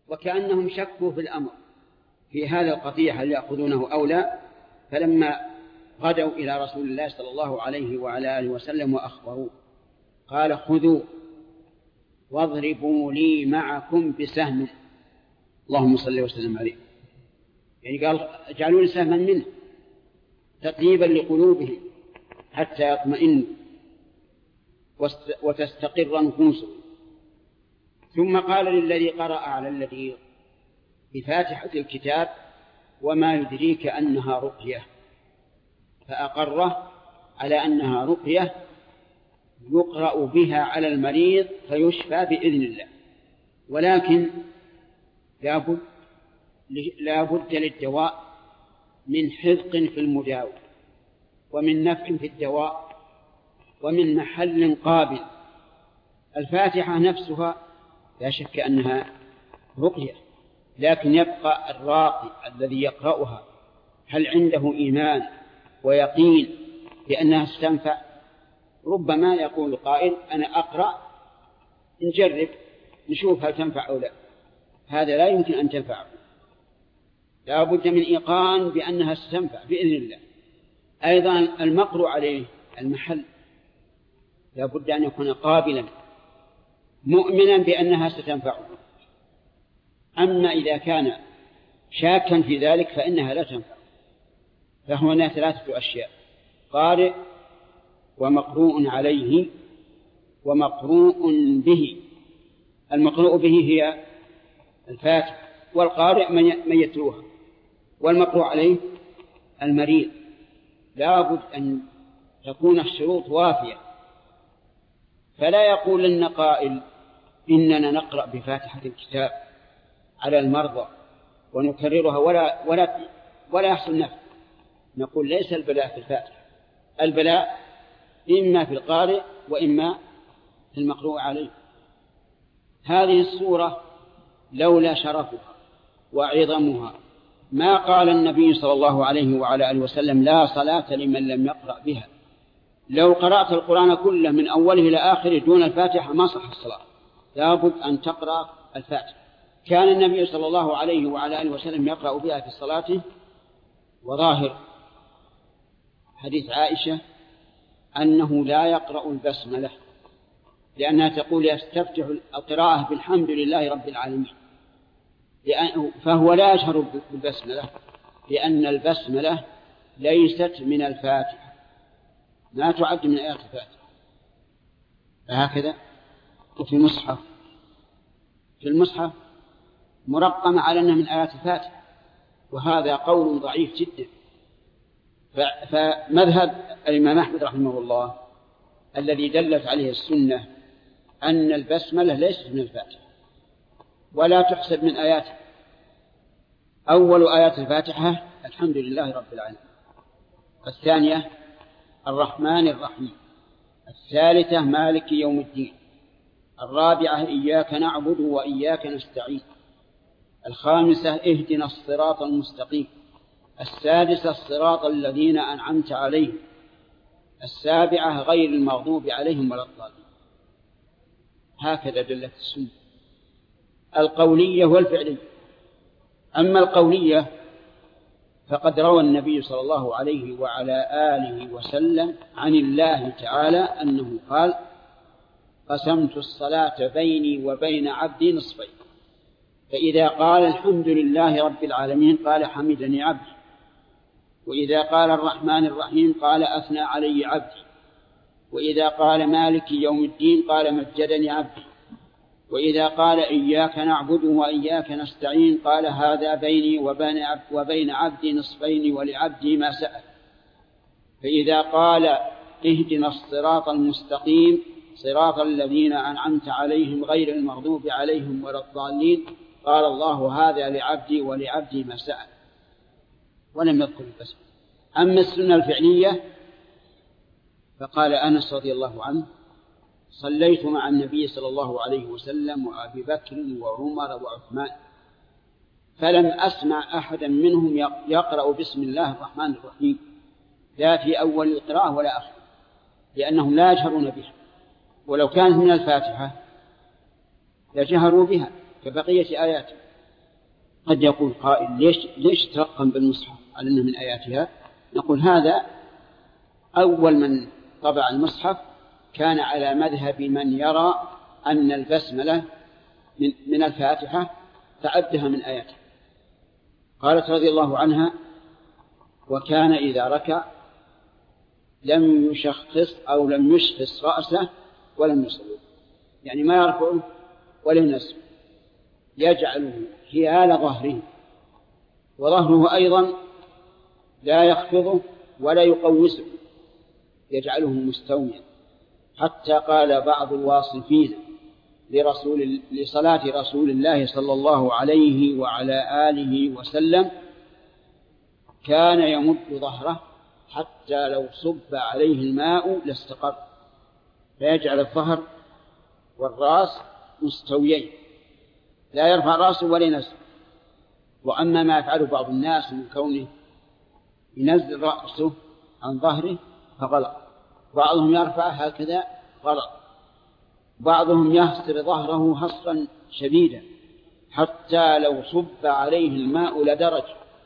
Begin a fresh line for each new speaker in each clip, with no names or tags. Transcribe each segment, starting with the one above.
وكأنهم شكوا في الأمر في هذا القطيع هل يأخذونه أو لا. فلما غدوا إلى رسول الله صلى الله عليه وعلى آله وسلم وأخبروه قال خذوا واضربوا لي معكم بسهم. اللهم صل وسلم عليه، يعني قال اجعلوا لي سهما منه تطيبا لقلوبهم حتى يطمئنوا وتستقر نفوسهم. ثم قال للذي قرأ على الذي بفاتحة الكتاب وما يدريك أنها رقية، فأقره على أنها رقية يقرأ بها على المريض فيشفى بإذن الله، ولكن لا بد للدواء من حذق في المداوي ومن نفع في الدواء ومن محل قابل. الفاتحة نفسها لا شك أنها رقية، لكن يبقى الراقي الذي يقرأها هل عنده إيمان ويقين بأنها ستنفع؟ ربما يقول القائل أنا أقرأ نجرب نشوف هل تنفع أو لا. هذا لا يمكن أن تنفع، لا بد من إيقان بأنها ستنفع بإذن الله. أيضا المقروء عليه المحل لا بد أن يكون قابلا مؤمنا بأنها ستنفعه. أما إذا كان شاكا في ذلك فإنها لا تنفع. فهنا ثلاثة أشياء: قارئ ومقروء عليه ومقروء به. المقروء به هي الفاتحة، والقارئ من يتلوها، والمقروء عليه المريض. لا بد أن تكون الشروط وافية، فلا يقول لنا قائل إننا نقرأ بفاتحة الكتاب على المرضى ونكررها ولا يحصل نفع. نقول ليس البلاء في الفاتحة، البلاء إما في القارئ وإما في المقروء عليه. هذه السورة لولا شرفها وعظمها ما قال النبي صلى الله عليه وعلى آله وسلم لا صلاة لمن لم يقرأ بها. لو قرأت القرآن كله من أوله إلى آخره دون الفاتحة ما صح الصلاة، لابد أن تقرأ الفاتحة. كان النبي صلى الله عليه وعلى آله وسلم يقرأ بها في صلاته، وظاهر حديث عائشة أنه لا يقرأ البسملة، لأنها تقول يستفتح القراءة بالحمد لله رب العالمين، فهو لا يشهر بالبسملة لأن البسملة ليست من الفاتحة، لا تعد من آيات الفاتحة. فهكذا وفي المصحف مرقم على أنها من آيات الفاتحة، وهذا قول ضعيف جدا. فمذهب الإمام أحمد رحمه الله الذي دلت عليه السنة أن البسملة ليست من الفاتحة ولا تحسب من آياتها. أول آيات الفاتحة الحمد لله رب العالمين، الثانية الرحمن الرحيم، الثالثة مالك يوم الدين، الرابعة إياك نعبد وإياك نستعين، الخامسة اهدنا الصراط المستقيم، السادسة الصراط الذين أنعمت عليهم، السابعة غير المغضوب عليهم ولا الضالين. هكذا دلت السنة القولية والفعلية. أما القولية فقد روى النبي صلى الله عليه وعلى آله وسلم عن الله تعالى أنه قال قسمت الصلاة بيني وبين عبدي نصفين، فإذا قال الحمد لله رب العالمين قال حمدني عبدي، وإذا قال الرحمن الرحيم قال أثنى علي عبدي، وإذا قال مالك يوم الدين قال مجدني عبدي، وإذا قال إياك نعبد وإياك نستعين قال هذا بيني وبين عبدي نصفين ولعبدي ما سأل. فإذا قال اهدنا الصراط المستقيم صراط الذين أنعمت عليهم غير المغضوب عليهم ولا الضالين قال الله هذا لعبدي ولعبدي ما سأل، ولم يذكر البسملة. أما السنة الفعلية فقال أنس رضي الله عنه صليت مع النبي صلى الله عليه وسلم وأبي بكر وعمر وعثمان فلم أسمع أحدا منهم يقرأ بسم الله الرحمن الرحيم لا في أول القراءة ولا آخر، لأنهم لا يجهرون بها، ولو كانت من الفاتحة لجهروا بها كبقية آياته. قد يقول قائل ليش ترقم بالمصحف على أنه من آياتها؟ نقول هذا أول من طبع المصحف كان على مذهب من يرى أن البسملة من الفاتحة تعدها من آياتها. قالت رضي الله عنها: وكان إذا ركع لم يشخص أو لم يشخص رأسه ولم يصوب، يعني ما يرفعه ولا ينزل، يجعله حيال ظهره، وظهره أيضا لا يخفضه ولا يقوسه، يجعله مستويا، حتى قال بعض الواصفين لصلاة رسول الله صلى الله عليه وعلى آله وسلم: كان يمد ظهره حتى لو صب عليه الماء لاستقر، فيجعل الظهر والرأس مستويين، لا يرفع رأسه ولا ينزل. وأما ما يفعله بعض الناس من كونه ينزل رأسه عن ظهره فغلط، بعضهم يرفع هكذا غلط، بعضهم يهسر ظهره هسرا شديدا حتى لو صب عليه الماء لدرج،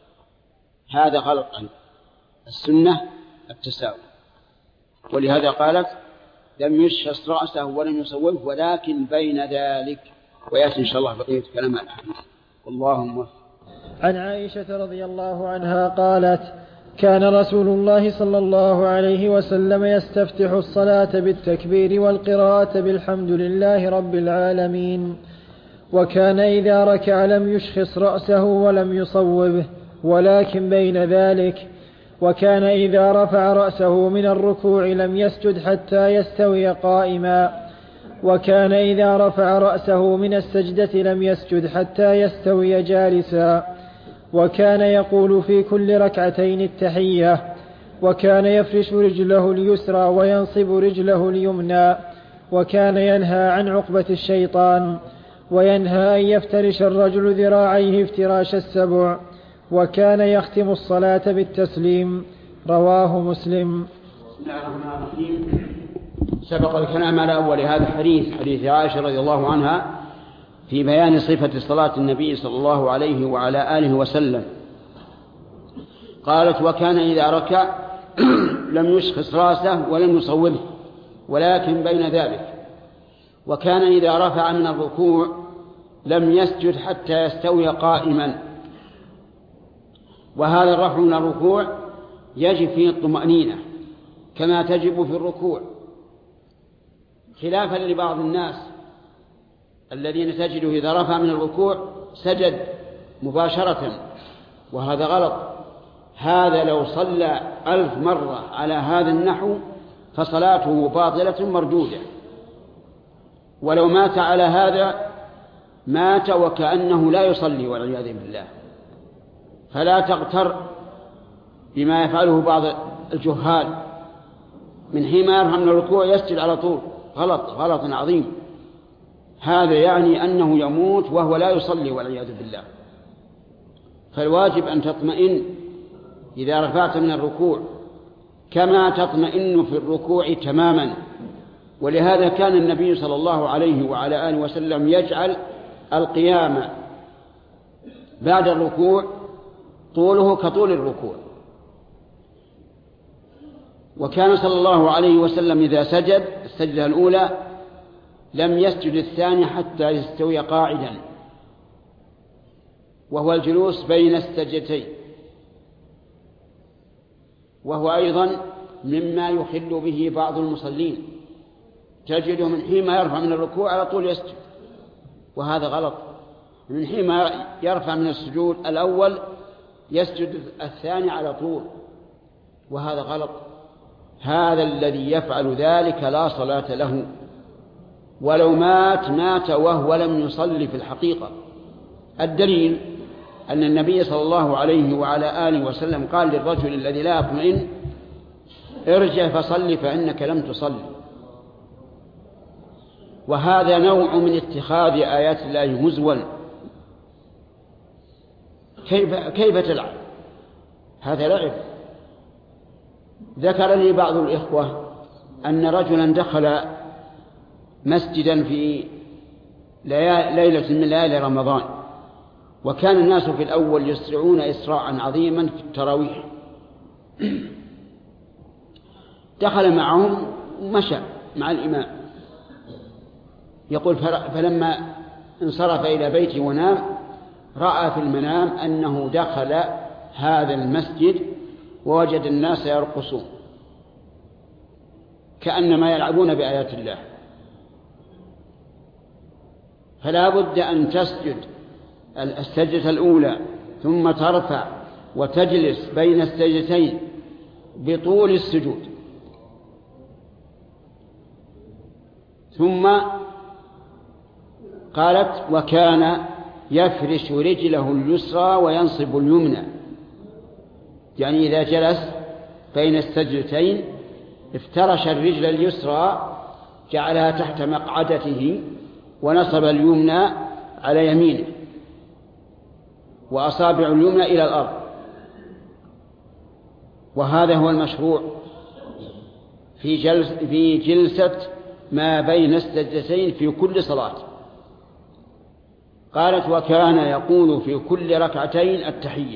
هذا غلط عنه. السنة التساوي. ولهذا قالت: لم يشخص رأسه ولم يصوبه ولكن بين ذلك. ويأتي إن شاء الله بقية كلام الحديث. اللهم.
عن عائشة رضي الله عنها قالت: كان رسول الله صلى الله عليه وسلم يستفتح الصلاة بالتكبير والقراءة بالحمد لله رب العالمين، وكان إذا ركع لم يشخص رأسه ولم يصوبه ولكن بين ذلك، وكان إذا رفع رأسه من الركوع لم يسجد حتى يستوي قائما، وكان إذا رفع رأسه من السجدة لم يسجد حتى يستوي جالسا، وكان يقول في كل ركعتين التحية، وكان يفرش رجله اليسرى وينصب رجله اليمنى، وكان ينهى عن عقبة الشيطان، وينهى أن يفترش الرجل ذراعيه افتراش السبع، وكان يختم الصلاة بالتسليم. رواه مسلم.
بسم الله الرحمن الرحيم. سبق الكلام على أول هذا حديث عائشة رضي الله عنها في بيان صفة صلاة النبي صلى الله عليه وعلى آله وسلم. قالت: وكان إذا ركع لم يشخص رأسه ولم يصوبه ولكن بين ذلك، وكان إذا رفع من الركوع لم يسجد حتى يستوي قائما. وهذا الرفع من الركوع يجب فيه الطمأنينة كما تجب في الركوع، خلافا لبعض الناس الذين تجده إذا رفع من الركوع سجد مباشرة، وهذا غلط. هذا لو صلى 1000 مرة على هذا النحو فصلاته باطلة مردودة، ولو مات على هذا مات وكأنه لا يصلي والعياذ بالله. فلا تغتر بما يفعله بعض الجهال، من حين ما يرفع من الركوع يسجد على طول، غلط عظيم. هذا يعني أنه يموت وهو لا يصلي والعياذ بالله. فالواجب أن تطمئن إذا رفعت من الركوع كما تطمئن في الركوع تماما. ولهذا كان النبي صلى الله عليه وعلى آله وسلم يجعل القيام بعد الركوع طوله كطول الركوع، وكان صلى الله عليه وسلم إذا سجد السجدة الأولى لم يسجد الثاني حتى يستوي قاعدا، وهو الجلوس بين السجدتين، وهو أيضا مما يخل به بعض المصلين، تجده من حين ما يرفع من الركوع على طول يسجد، وهذا غلط. من حين ما يرفع من السجود الأول يسجد الثاني على طول، وهذا غلط. هذا الذي يفعل ذلك لا صلاة له، ولو مات وهو لم يصلي في الحقيقة. الدليل أن النبي صلى الله عليه وعلى آله وسلم قال للرجل الذي لا يطمئن: ارجع فصل فإنك لم تصلي. وهذا نوع من اتخاذ آيات الله هزوا. كيف تلعب؟ هذا لعب. ذكر لي بعض الإخوة أن رجلا دخل مسجدا في ليلة من ليالي رمضان، وكان الناس في الأول يسرعون إسراعا عظيما في التراويح. دخل معهم ومشى مع الإمام، يقول فلما انصرف إلى بيته ونام رأى في المنام أنه دخل هذا المسجد ووجد الناس يرقصون كأنما يلعبون بآيات الله، فلا بد أن تسجد السجدة الأولى ثم ترفع وتجلس بين السجدتين بطول السجود، ثم قالت وكان يفرش رجله اليسرى وينصب اليمنى، يعني إذا جلس بين السجدتين افترش الرجل اليسرى جعلها تحت مقعدته ونصب اليمنى على يمينه وأصابع اليمنى إلى الأرض، وهذا هو المشروع في جلسة ما بين السجدتين في كل صلاة. قالت وكان يقول في كل ركعتين التحية،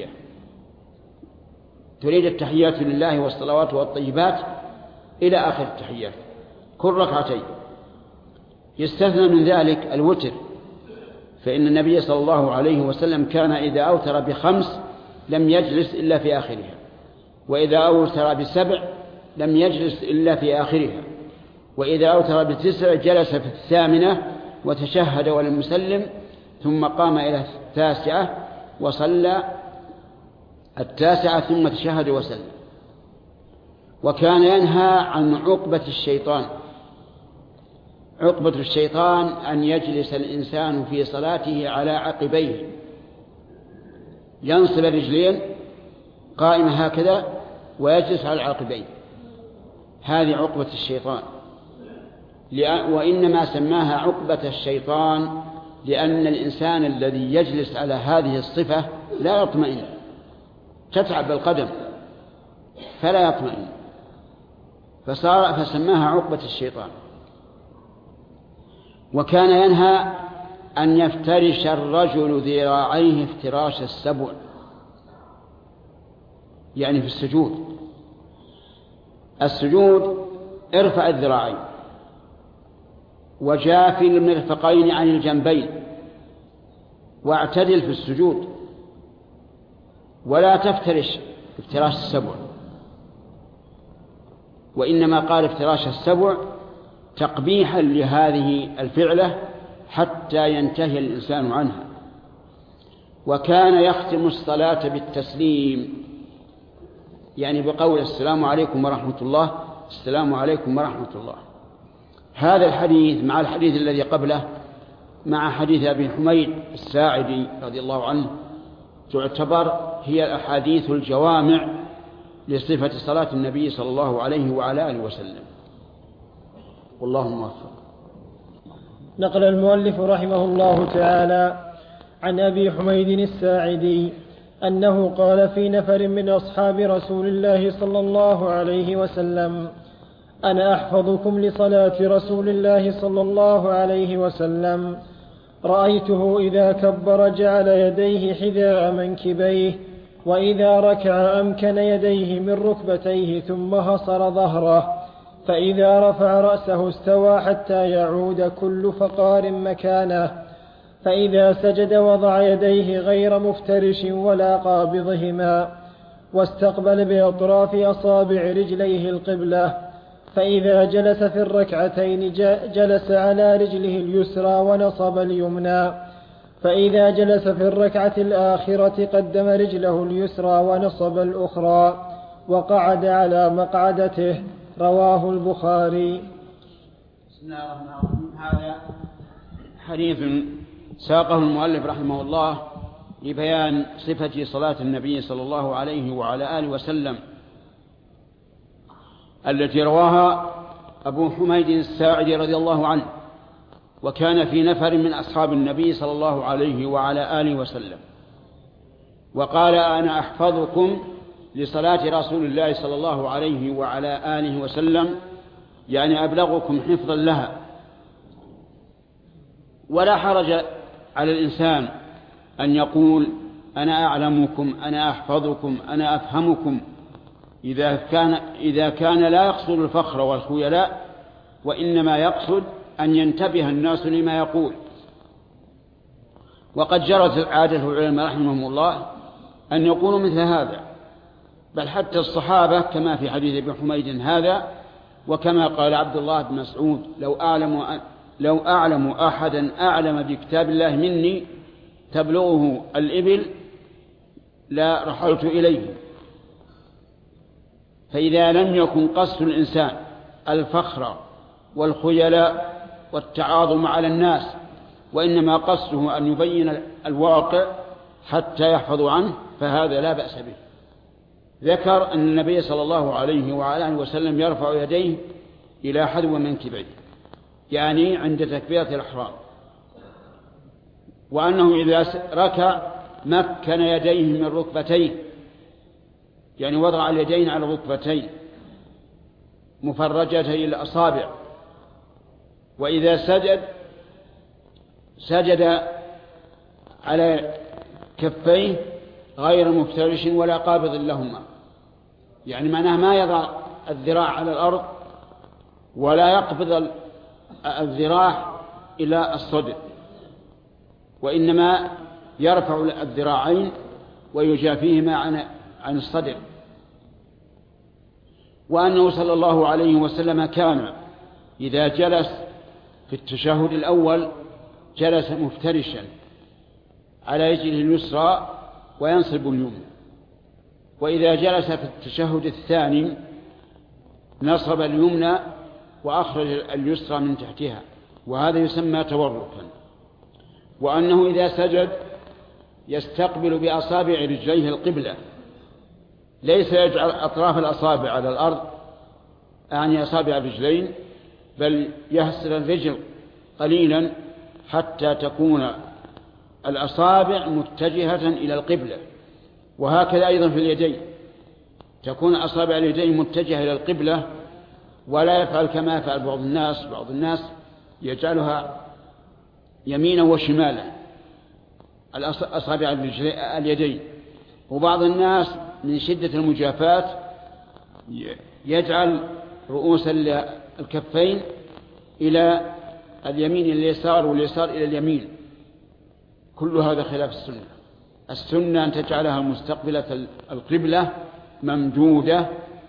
تريد التحيات لله والصلوات والطيبات إلى آخر التحيات كل ركعتين. يستثنى من ذلك الوتر، فإن النبي صلى الله عليه وسلم كان إذا أوتر ب5 لم يجلس إلا في آخرها، وإذا أوتر ب7 لم يجلس إلا في آخرها، وإذا أوتر ب9 جلس في 8 وتشهد ولم يسلم، ثم قام إلى 9 وصلى 9 ثم تشهد وسلم. وكان ينهى عن عقبة الشيطان. عقبة الشيطان أن يجلس الإنسان في صلاته على عقبيه، ينصب الرجلين قائمة هكذا ويجلس على العقبين، هذه عقبة الشيطان. وإنما سماها عقبة الشيطان لأن الإنسان الذي يجلس على هذه الصفة لا يطمئن، تتعب القدم فلا يطمئن، فسماها عقبة الشيطان. وكان ينهى أن يفترش الرجل ذراعيه افتراش السبع، يعني في السجود ارفع الذراعين وجاف المرفقين عن الجنبين واعتدل في السجود، ولا تفترش افتراش السبع، وإنما قال افتراش السبع تقبيحا لهذه الفعلة حتى ينتهي الإنسان عنها. وكان يختم الصلاة بالتسليم، يعني بقول السلام عليكم ورحمة الله، السلام عليكم ورحمة الله. هذا الحديث مع الحديث الذي قبله مع حديث أبي حميد الساعدي رضي الله عنه تعتبر هي الأحاديث الجوامع لصفة صلاة النبي صلى الله عليه وعلى آله وسلم، والله موفق.
نقل المؤلف رحمه الله تعالى عن أبي حميد الساعدي أنه قال في نفر من أصحاب رسول الله صلى الله عليه وسلم: أنا أحفظكم لصلاة رسول الله صلى الله عليه وسلم، رأيته إذا كبر جعل يديه حذاء منكبيه، وإذا ركع أمكن يديه من ركبتيه ثم هصر ظهره، فإذا رفع رأسه استوى حتى يعود كل فقار مكانه، فإذا سجد وضع يديه غير مفترش ولا قابضهما، واستقبل بأطراف أصابع رجليه القبلة، فإذا جلس في الركعتين جلس على رجله اليسرى ونصب اليمنى، فإذا جلس في الركعة الآخرة قدم رجله اليسرى ونصب الأخرى وقعد على مقعدته. رواه البخاري.
بسم الله الرحمن الرحيم. هذا حديث ساقه المؤلف رحمه الله لبيان صفة صلاة النبي صلى الله عليه وعلى آله وسلم التي رواها أبو حميد الساعدي رضي الله عنه، وكان في نفر من أصحاب النبي صلى الله عليه وعلى آله وسلم، وقال: أنا أحفظكم لصلاة رسول الله صلى الله عليه وعلى آله وسلم، يعني أبلغكم حفظا لها. ولا حرج على الإنسان أن يقول أنا أعلمكم، أنا أحفظكم، أنا أفهمكم، إذا كان لا يقصد الفخر والخيلاء، وإنما يقصد أن ينتبه الناس لما يقول. وقد جرت عادة العلماء رحمهم الله أن يقولوا مثل هذا، بل حتى الصحابة كما في حديث ابن حميد هذا، وكما قال عبد الله بن مسعود لو أعلم أحدا أعلم بكتاب الله مني تبلغه الإبل لا رحلت إليه. فإذا لم يكن قصد الإنسان الفخر والخيلاء والتعاظم على الناس، وإنما قصده أن يبين الواقع حتى يحفظوا عنه، فهذا لا بأس به. ذكر أن النبي صلى الله عليه وعلى آله وسلم يرفع يديه إلى حذو منكبيه، يعني عند تكبيرة الإحرام، وأنه إذا ركع مكن يديه من ركبتيه، يعني وضع اليدين على الركبتين مفرجتي الأصابع، وإذا سجد على كفيه غير مفترش ولا قابض لهما، يعني معناه ما يضع الذراع على الأرض ولا يقبض الذراع إلى الصدر، وإنما يرفع الذراعين ويجافيهما عن الصدر. وأنه صلى الله عليه وسلم كان إذا جلس في التشهد الأول جلس مفترشا على رجله اليسرى وينصب اليمنى، وإذا جلس في التشهد الثاني نصب اليمنى وأخرج اليسرى من تحتها، وهذا يسمى توركا. وأنه إذا سجد يستقبل بأصابع رجليه القبلة، ليس يجعل أطراف الأصابع على الأرض أعني أصابع الرجلين، بل يهسل الرجل قليلا حتى تكون الأصابع متجهة إلى القبلة. وهكذا أيضا في اليدين، تكون أصابع اليدين متجهة إلى القبلة، ولا يفعل كما يفعل بعض الناس يجعلها يمينا وشمالا أصابع اليدين. وبعض الناس من شدة المجافاة يجعل رؤوس الكفين إلى اليمين إلى اليسار واليسار إلى اليمين. كل هذا خلاف السنة. السنة أن تجعلها مستقبلة القبلة ممدودة.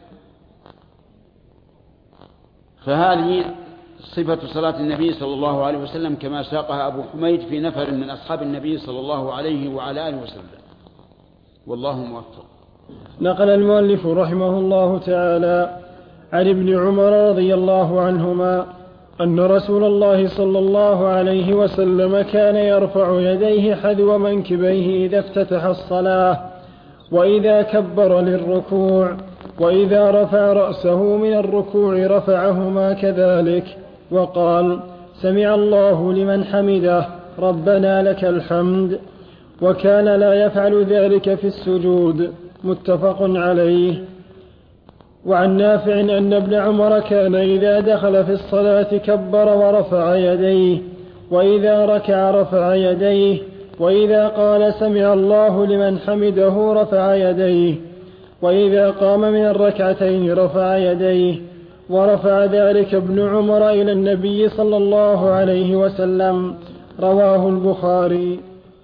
فهذه صفة صلاة النبي صلى الله عليه وسلم كما ساقها أبو حميد في نفر من أصحاب النبي صلى الله عليه وعلى آله وسلم، والله موفق.
نقل المؤلف رحمه الله تعالى عن ابن عمر رضي الله عنهما أن رسول الله صلى الله عليه وسلم كان يرفع يديه حذو منكبيه إذا افتتح الصلاة، وإذا كبر للركوع، وإذا رفع رأسه من الركوع رفعهما كذلك، وقال سمع الله لمن حمده ربنا لك الحمد، وكان لا يفعل ذلك في السجود. متفق عليه. وعن نافع أن ابن عمر كان إذا دخل في الصلاة كبر ورفع يديه، وإذا ركع رفع يديه، وإذا قال سمع الله لمن حمده رفع يديه، وإذا قام من الركعتين رفع يديه. ورفع ذلك ابن عمر إلى النبي صلى الله عليه وسلم. رواه البخاري.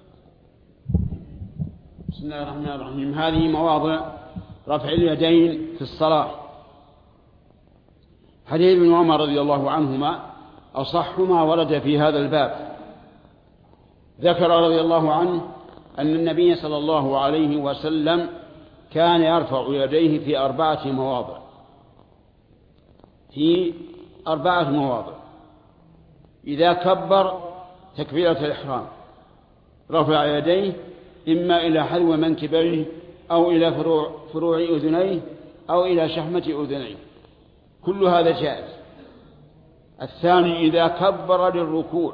بسم الله الرحمن الرحيم. هذه مواضع رفع اليدين في الصلاة. حديث ابن عمر رضي الله عنهما أصح ما ورد في هذا الباب. ذكر رضي الله عنه أن النبي صلى الله عليه وسلم كان يرفع يديه في 4 مواضع، في 4 مواضع. إذا كبر تكبيرة الإحرام رفع يديه إما إلى حذو منكبيه أو إلى فروع أذنيه أو إلى شحمة أذنيه، كل هذا جائز. الثاني إذا كبر للركوع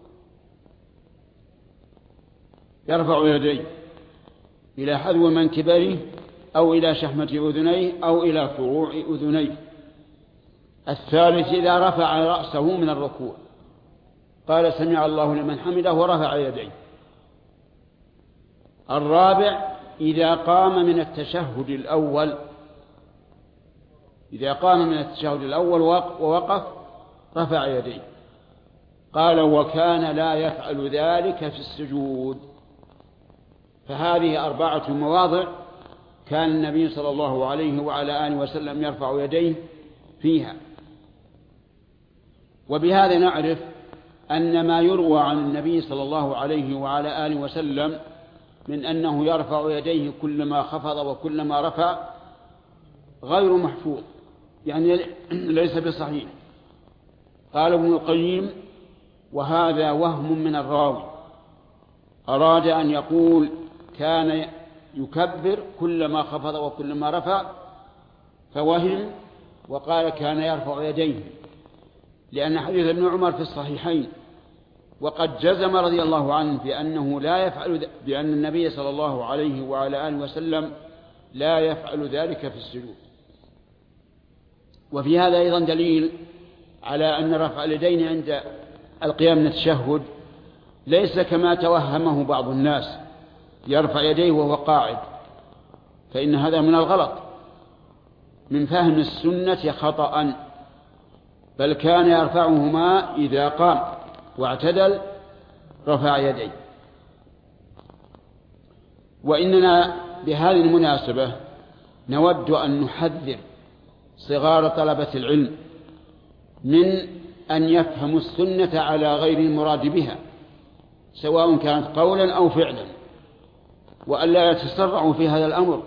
يرفع يديه إلى حذو منكبيه أو إلى شحمة أذنيه أو إلى فروع أذنيه. الثالث إذا رفع رأسه من الركوع قال سمع الله لمن حمده ورفع يديه.
الرابع إذا قام من التشهد الأول ووقف رفع يديه. قال وكان لا يفعل ذلك في السجود. فهذه 4 مواضع كان النبي صلى الله عليه وعلى آله وسلم يرفع يديه فيها. وبهذا نعرف أن ما يروى عن النبي صلى الله عليه وعلى آله وسلم من أنه يرفع يديه كلما خفض وكلما رفع غير محفوظ، يعني ليس بصحيح. قال ابن القيم وهذا وهم من الراوي، أراد أن يقول كان يكبر كلما خفض وكلما رفع فوهم، وقال كان يرفع يديه، لأن حديث ابن عمر في الصحيحين، وقد جزم رضي الله عنه بأنه لا يفعل، بأن النبي صلى الله عليه وعلى آله وسلم لا يفعل ذلك في السجود. وفي هذا أيضا دليل على أن رفع اليدين عند القيام من التشهد ليس كما توهمه بعض الناس يرفع يديه وهو قاعد، فإن هذا من الغلط، من فهم السنة خطأ، بل كان يرفعهما إذا قام واعتدل رفع يديه. وإننا بهذه المناسبة نود أن نحذر صغار طلبة العلم من أن يفهموا السنة على غير المراد بها، سواء كانت قولا أو فعلا، وألا يتسرعوا في هذا الأمر،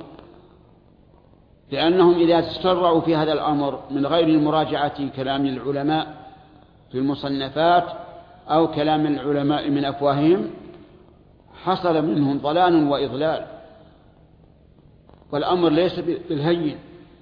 لأنهم إذا تسرعوا في هذا الأمر من غير مراجعة كلام العلماء في المصنفات أو كلام العلماء من أفواههم حصل منهم ضلال وإضلال، والأمر ليس بالهين.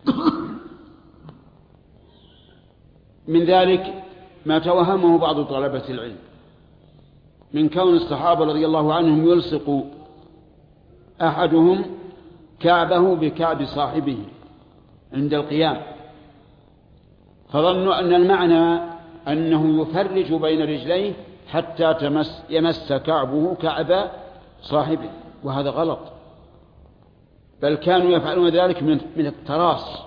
من ذلك ما توهمه بعض طلبة العلم من كون الصحابة رضي الله عنهم يلصق أحدهم كعبه بكعب صاحبه عند القيام، فظنوا أن المعنى أنه يفرج بين رجليه حتى يمس كعبه كعب صاحبه، وهذا غلط، بل كانوا يفعلون ذلك من التراص،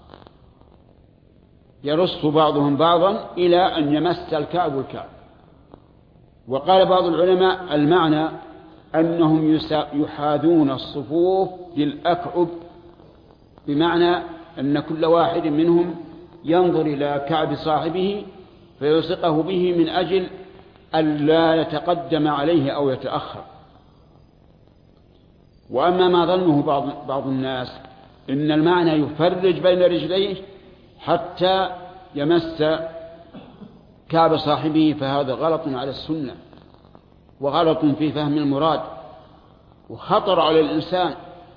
يرص بعضهم بعضا إلى أن يمس الكعب الكعب. وقال بعض العلماء المعنى أنهم يحاذون الصفوف بالأكعب، بمعنى أن كل واحد منهم ينظر إلى كعب صاحبه فيلصقه به من أجل أن لا يتقدم عليه أو يتأخر. وأما ما ظنه بعض الناس إن المعنى يفرج بين رجليه حتى يمس كعب صاحبه، فهذا غلط على السنة وغلط في فهم المراد، وخطر على الإنسان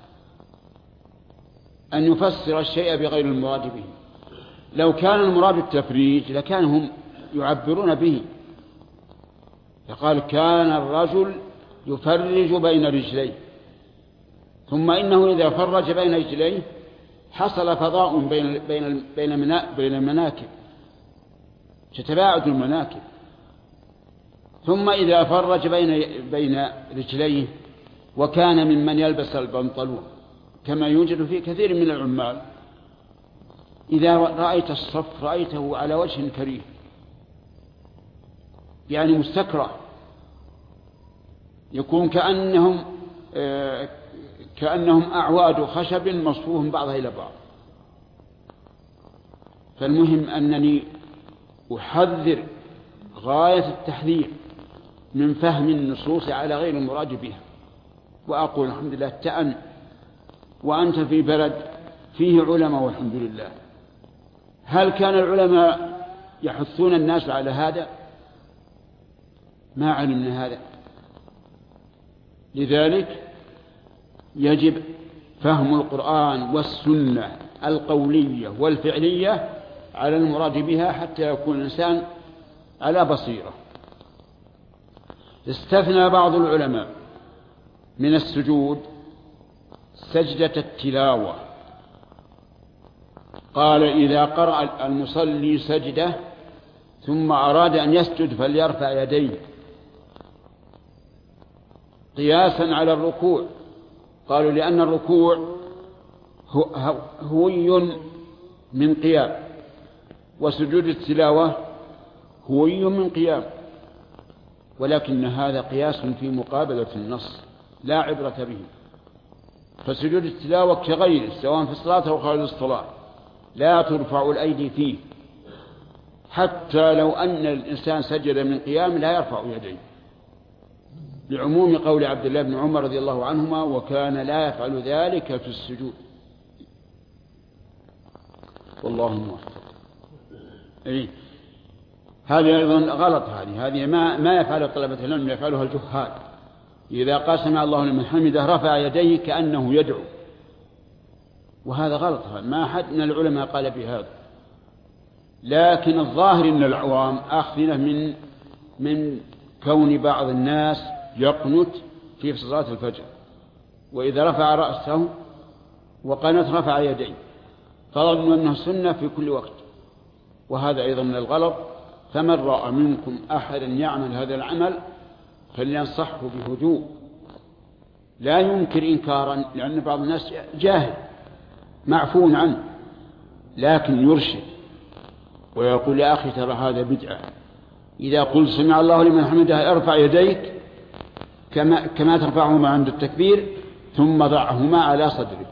أن يفسر الشيء بغير المراد به. لو كان المراد التفريج لكانهم يعبرون به، فقال كان الرجل يفرج بين رجليه، ثم إنه إذا فرج بين رجليه حصل فضاء بين المناكب، تتباعد المناكب، ثم إذا فرج بين رجليه وكان ممن يلبس البنطلون كما يوجد في كثير من العمال، إذا رأيت الصف رأيته على وجه كريه، يعني مستكره، يكون كأنهم أعواد خشب مصفوف بعضها إلى بعض. فالمهم أنني أحذر غاية التحذير من فهم النصوص على غير المراد بها، وأقول الحمد لله تأن وأنت في بلد فيه علماء والحمد لله. هل كان العلماء يحثون الناس على هذا؟ ما علمنا هذا. لذلك يجب فهم القرآن والسنة القولية والفعلية على المراد بها حتى يكون الإنسان على بصيرة. استثنى بعض العلماء من السجود سجدة التلاوة، قال إذا قرأ المصلي سجدة ثم أراد أن يسجد فليرفع يديه قياسا على الركوع قالوا لأن الركوع هوي من قيام، وسجود التلاوة هوي من قيام، ولكن هذا قياس في مقابلة النص لا عبرة به. فسجود التلاوة كغيره سواء في الصلاة أو خارج الصلاة لا ترفع الأيدي فيه، حتى لو أن الإنسان سجد من قيام لا يرفع يديه، لعموم قول عبد الله بن عمر رضي الله عنهما: وكان لا يفعل ذلك في السجود. والله موفق. هذه أيضا غلط، هذه ما يفعل طلبة العلم، يفعلها الجهال. إذا قال سمع الله لمن حمده رفع يديه كأنه يدعو، وهذا غلط، ما أحد من العلماء قال بهذا. لكن الظاهر أن العوام آخذين من كون بعض الناس يقنت في صلاة الفجر، وإذا رفع رأسه وقنت رفع يديه، فظنوا أنه سنة في كل وقت، وهذا أيضا من الغلط. فمن رأى منكم أحدا يعمل هذا العمل فلينصحه بهدوء، لا ينكر إنكارا، لأن بعض الناس جاهل معفو عنه، لكن يرشد ويقول: يا أخي ترى هذا بدعة، إذا قلت سمع الله لمن حمده ارفع يديك كما ترفعهما عند التكبير، ثم ضعهما على صدرك.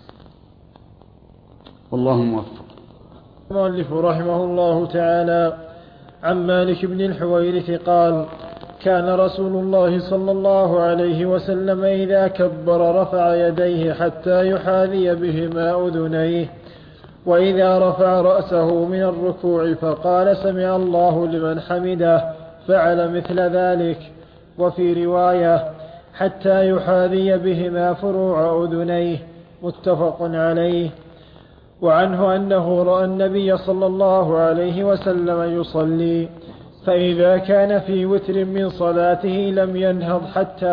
والله موفق.
المؤلف رحمه الله تعالى عن مالك بن الحويرث قال: كان رسول الله صلى الله عليه وسلم إذا كبر رفع يديه حتى يحاذي بهما أذنيه، وإذا رفع رأسه من الركوع فقال سمع الله لمن حمده فعل مثل ذلك. وفي رواية: حتى يحاذي بهما فروع أذنيه، متفق عليه. وعنه أنه رأى النبي صلى الله عليه وسلم يصلي، فإذا كان في وتر من صلاته لم ينهض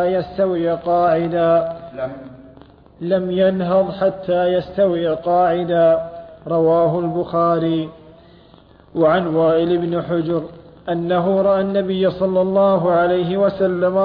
حتى يستوي قاعدا، رواه البخاري. وعن وائل بن حجر أنه رأى النبي صلى الله عليه وسلم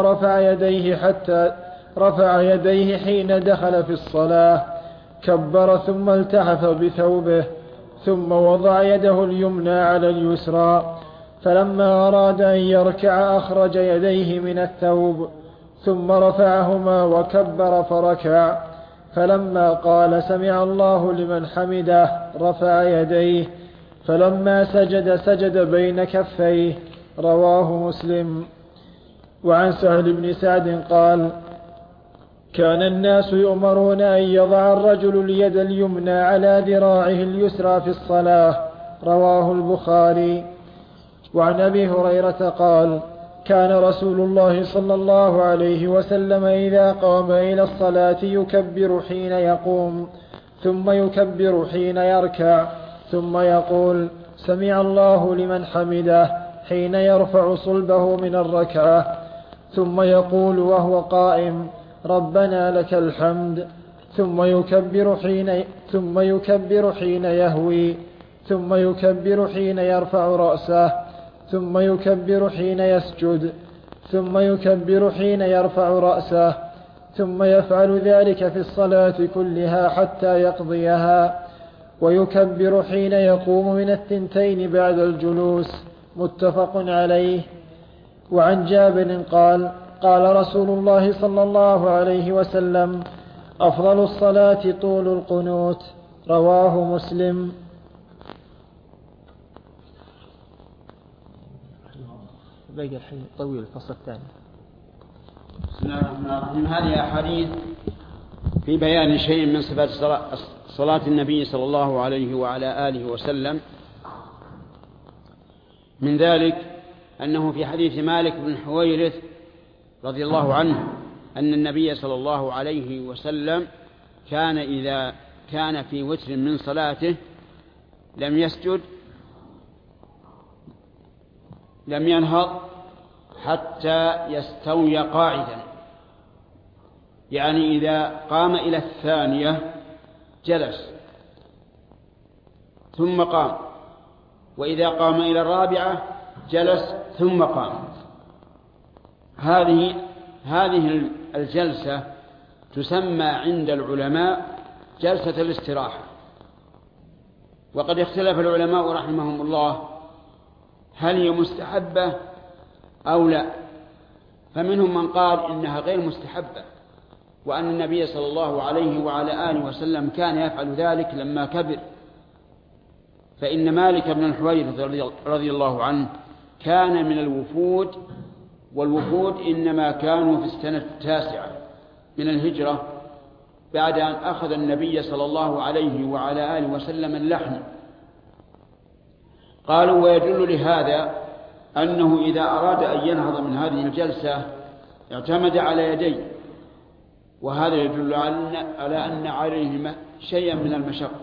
رفع يديه حين دخل في الصلاة، كبر ثم التحف بثوبه، ثم وضع يده اليمنى على اليسرى، فلما أراد أن يركع أخرج يديه من الثوب، ثم رفعهما وكبر فركع، فلما قال سمع الله لمن حمده رفع يديه، فلما سجد بين كفيه، رواه مسلم. وعن سهل بن سعد قال: كان الناس يؤمرون أن يضع الرجل اليد اليمنى على ذراعه اليسرى في الصلاة، رواه البخاري. وعن أبي هريرة قال: كان رسول الله صلى الله عليه وسلم إذا قام إلى الصلاة يكبر حين يقوم، ثم يكبر حين يركع، ثم يقول سمع الله لمن حمده حين يرفع صلبه من الركعة، ثم يقول وهو قائم ربنا لك الحمد، ثم يكبر حين يهوي، ثم يكبر حين يرفع رأسه، ثم يكبر حين يسجد، ثم يكبر حين يرفع رأسه، ثم يفعل ذلك في الصلاة كلها حتى يقضيها، ويكبر حين يقوم من الثنتين بعد الجلوس، متفق عليه. وعن جابر قال: قال رسول الله صلى الله عليه وسلم: أفضل الصلاة طول القنوت، رواه مسلم.
باقي الحين طويل الفصل الثاني.
بسم الله الرحمن الرحيم. هذه أحاديث في بيان شيء من صفات صلاة النبي صلى الله عليه وعلى آله وسلم. من ذلك أنه في حديث مالك بن حويرث رضي الله عنه أن النبي صلى الله عليه وسلم كان إذا كان في وتر من صلاته لم يسجد لم ينهض حتى يستوي قاعدا، يعني إذا قام إلى الثانية جلس ثم قام، وإذا قام إلى الرابعة جلس ثم قام. هذه الجلسة تسمى عند العلماء جلسة الاستراحة. وقد اختلف العلماء رحمهم الله هل هي مستحبة أو لا، فمنهم من قال إنها غير مستحبة، وأن النبي صلى الله عليه وعلى آله وسلم كان يفعل ذلك لما كبر. فإن مالك بن الحويرث رضي الله عنه كان من الوفود، والوفود إنما كانوا في السنة 9 من الهجرة بعد أن أخذ النبي صلى الله عليه وعلى آله وسلم اللحم. قالوا ويدل لهذا أنه إذا أراد أن ينهض من هذه الجلسة اعتمد على يديه، وهذا يدل على أن عليه شيئا من المشقة.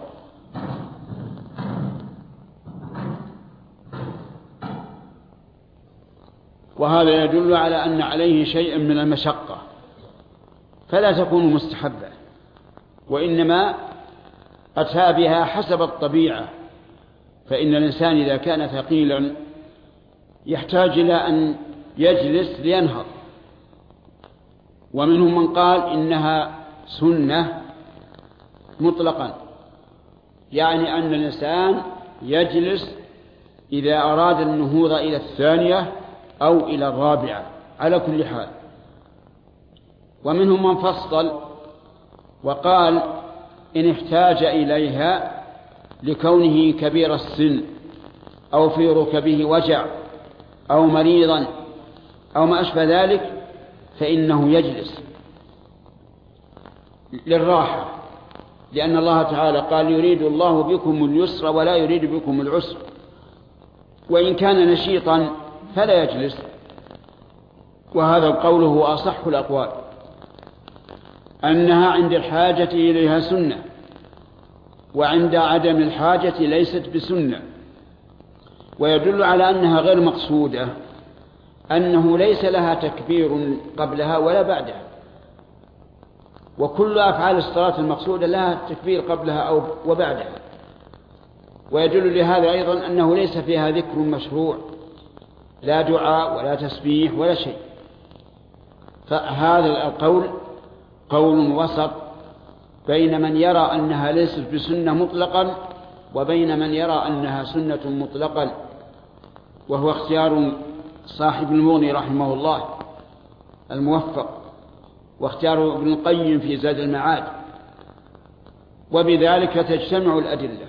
وهذا يدل على أن عليه شيئا من المشقة، فلا تكون مستحبة، وإنما أتى بها حسب الطبيعة. فإن الإنسان إذا كان ثقيلا يحتاج إلى أن يجلس لينهض. ومنهم من قال إنها سنة مطلقا، يعني أن الإنسان يجلس إذا أراد النهوض إلى الثانية أو إلى الرابعة على كل حال. ومنهم من فصل وقال إن احتاج إليها لكونه كبير السن أو في ركبه وجع أو مريضا أو ما أشبه ذلك فإنه يجلس للراحة، لأن الله تعالى قال يريد الله بكم اليسر ولا يريد بكم العسر. وإن كان نشيطا فلا يجلس، وهذا القول هو أصح الأقوال، أنها عند الحاجة إليها سنة، وعند عدم الحاجة ليست بسنة. ويدل على أنها غير مقصودة أنه ليس لها تكبير قبلها ولا بعدها، وكل أفعال الصلاة المقصودة لها تكبير قبلها أو وبعدها. ويدل لهذا أيضا أنه ليس فيها ذكر مشروع، لا دعاء ولا تسبيح ولا شيء. فهذا القول قول وسط بين من يرى أنها ليست بسنة مطلقا وبين من يرى أنها سنة مطلقا، وهو اختيار صاحب المغني رحمه الله الموفق، واختيار ابن القيم في زاد المعاد، وبذلك تجتمع الأدلة.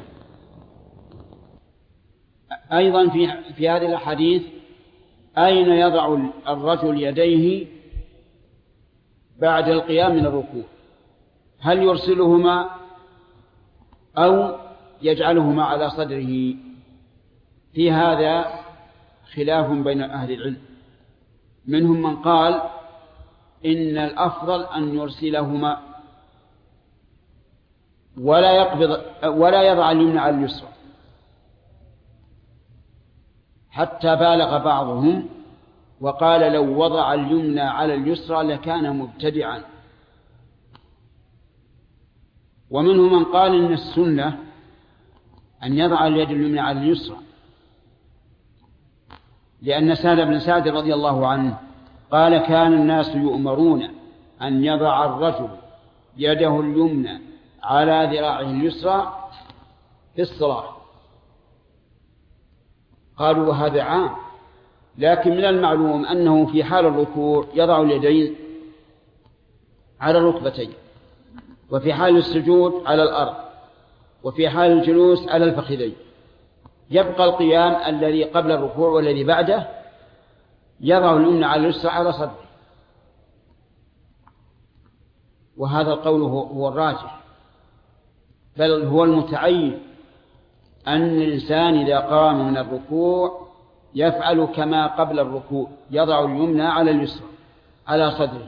أيضا في هذه الحديث أين يضع الرجل يديه بعد القيام من الركوع؟ هل يرسلهما أو يجعلهما على صدره؟ في هذا خلاف بين أهل العلم. منهم من قال إن الأفضل أن يرسلهما ولا يضع اليمنى على اليسرى، حتى بالغ بعضهم وقال لو وضع اليمنى على اليسرى لكان مبتدعا. ومنهم من قال إن السنة أن يضع اليد اليمنى على اليسرى، لأن سهل بن سعد رضي الله عنه قال كان الناس يؤمرون أن يضع الرجل يده اليمنى على ذراعه اليسرى في الصلاة. قالوا وهذا عام، لكن من المعلوم أنه في حال الركوع يضع اليدين على الركبتين، وفي حال السجود على الأرض، وفي حال الجلوس على الفخذين. يبقى القيام الذي قبل الركوع والذي بعده يضع اليمنى على اليسرى على صدره، وهذا القول هو الراجح، بل هو المتعين، أن الإنسان إذا قام من الركوع يفعل كما قبل الركوع، يضع اليمنى على اليسرى على صدره.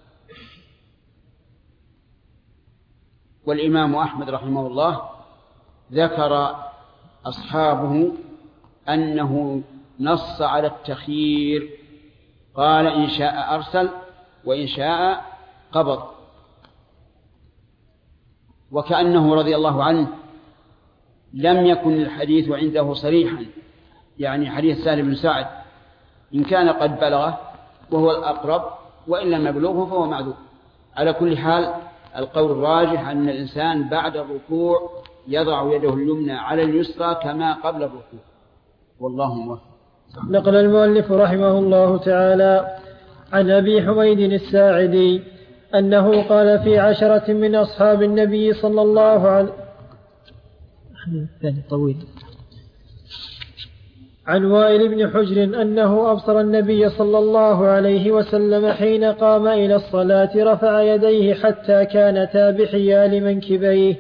والإمام أحمد رحمه الله ذكر أصحابه أنه نص على التخيير، قال إن شاء أرسل وإن شاء قبض. وكأنه رضي الله عنه لم يكن الحديث عنده صريحا، يعني حديث سهل بن سعد إن كان قد بلغه وهو الأقرب، وإن لم يبلغه فهو معذور. على كل حال القول الراجح أن الإنسان بعد الركوع يضع يده اليمنى على اليسرى كما قبل الركوع، والله موفق.
نقل المؤلف رحمه الله تعالى عن أبي حميد الساعدي أنه قال في 10 من أصحاب النبي صلى الله عليه عن وائل بن حجر أنه أبصر النبي صلى الله عليه وسلم حين قام إلى الصلاة رفع يديه حتى كانتا بحيال منكبيه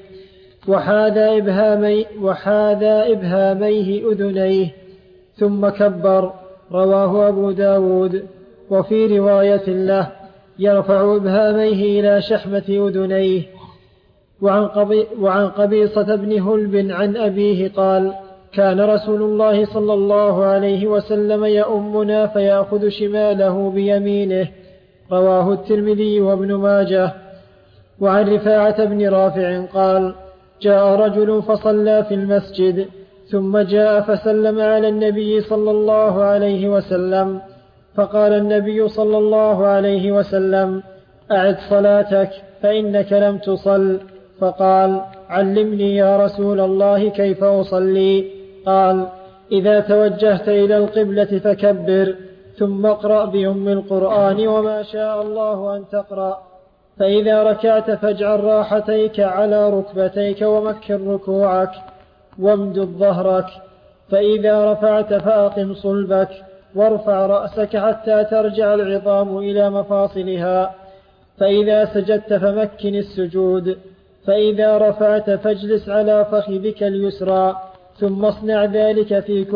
وحاذا إبهاميه أذنيه ثم كبر. رواه أبو داود. وفي رواية له يرفع إبهاميه إلى شحمة أذنيه. وعن قبيصة بن هلب عن أبيه قال كان رسول الله صلى الله عليه وسلم يؤمنا فيأخذ شماله بيمينه. رواه الترمذي وابن ماجه. وعن رفاعة بن رافع قال جاء رجل فصلى في المسجد ثم جاء فسلم على النبي صلى الله عليه وسلم فقال النبي صلى الله عليه وسلم أعد صلاتك فإنك لم تصل. فقال علمني يا رسول الله كيف أصلي؟ قال إذا توجهت إلى القبلة فكبر ثم اقرأ بأم القرآن وما شاء الله أن تقرأ، فإذا ركعت فاجعل راحتيك على ركبتيك ومكن ركوعك وامدد ظهرك، فإذا رفعت فأقم صلبك وارفع رأسك حتى ترجع العظام إلى مفاصلها، فإذا سجدت فمكن السجود، فإذا رفعت فاجلس على فخذك اليسرى ثم اصنع ذلك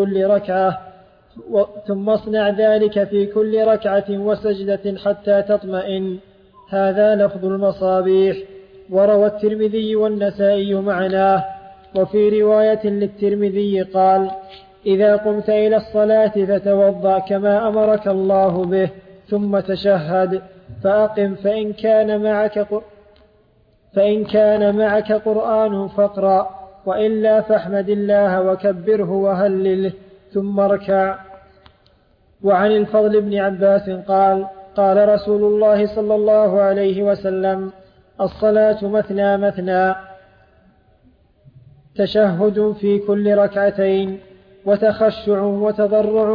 في كل ركعة وسجدة حتى تطمئن. هذا لفظ المصابيح. وروى الترمذي والنسائي معناه. وفي رواية للترمذي قال إذا قمت إلى الصلاة فتوضأ كما أمرك الله به ثم تشهد فأقم، فإن كان معك قرآن فاقرأ، وإلا فاحمد الله وكبره وهلله ثم اركع. وعن الفضل بن عباس قال قال رسول الله صلى الله عليه وسلم الصلاة مثنى مثنى، تشهد في كل ركعتين وتخشع وتضرع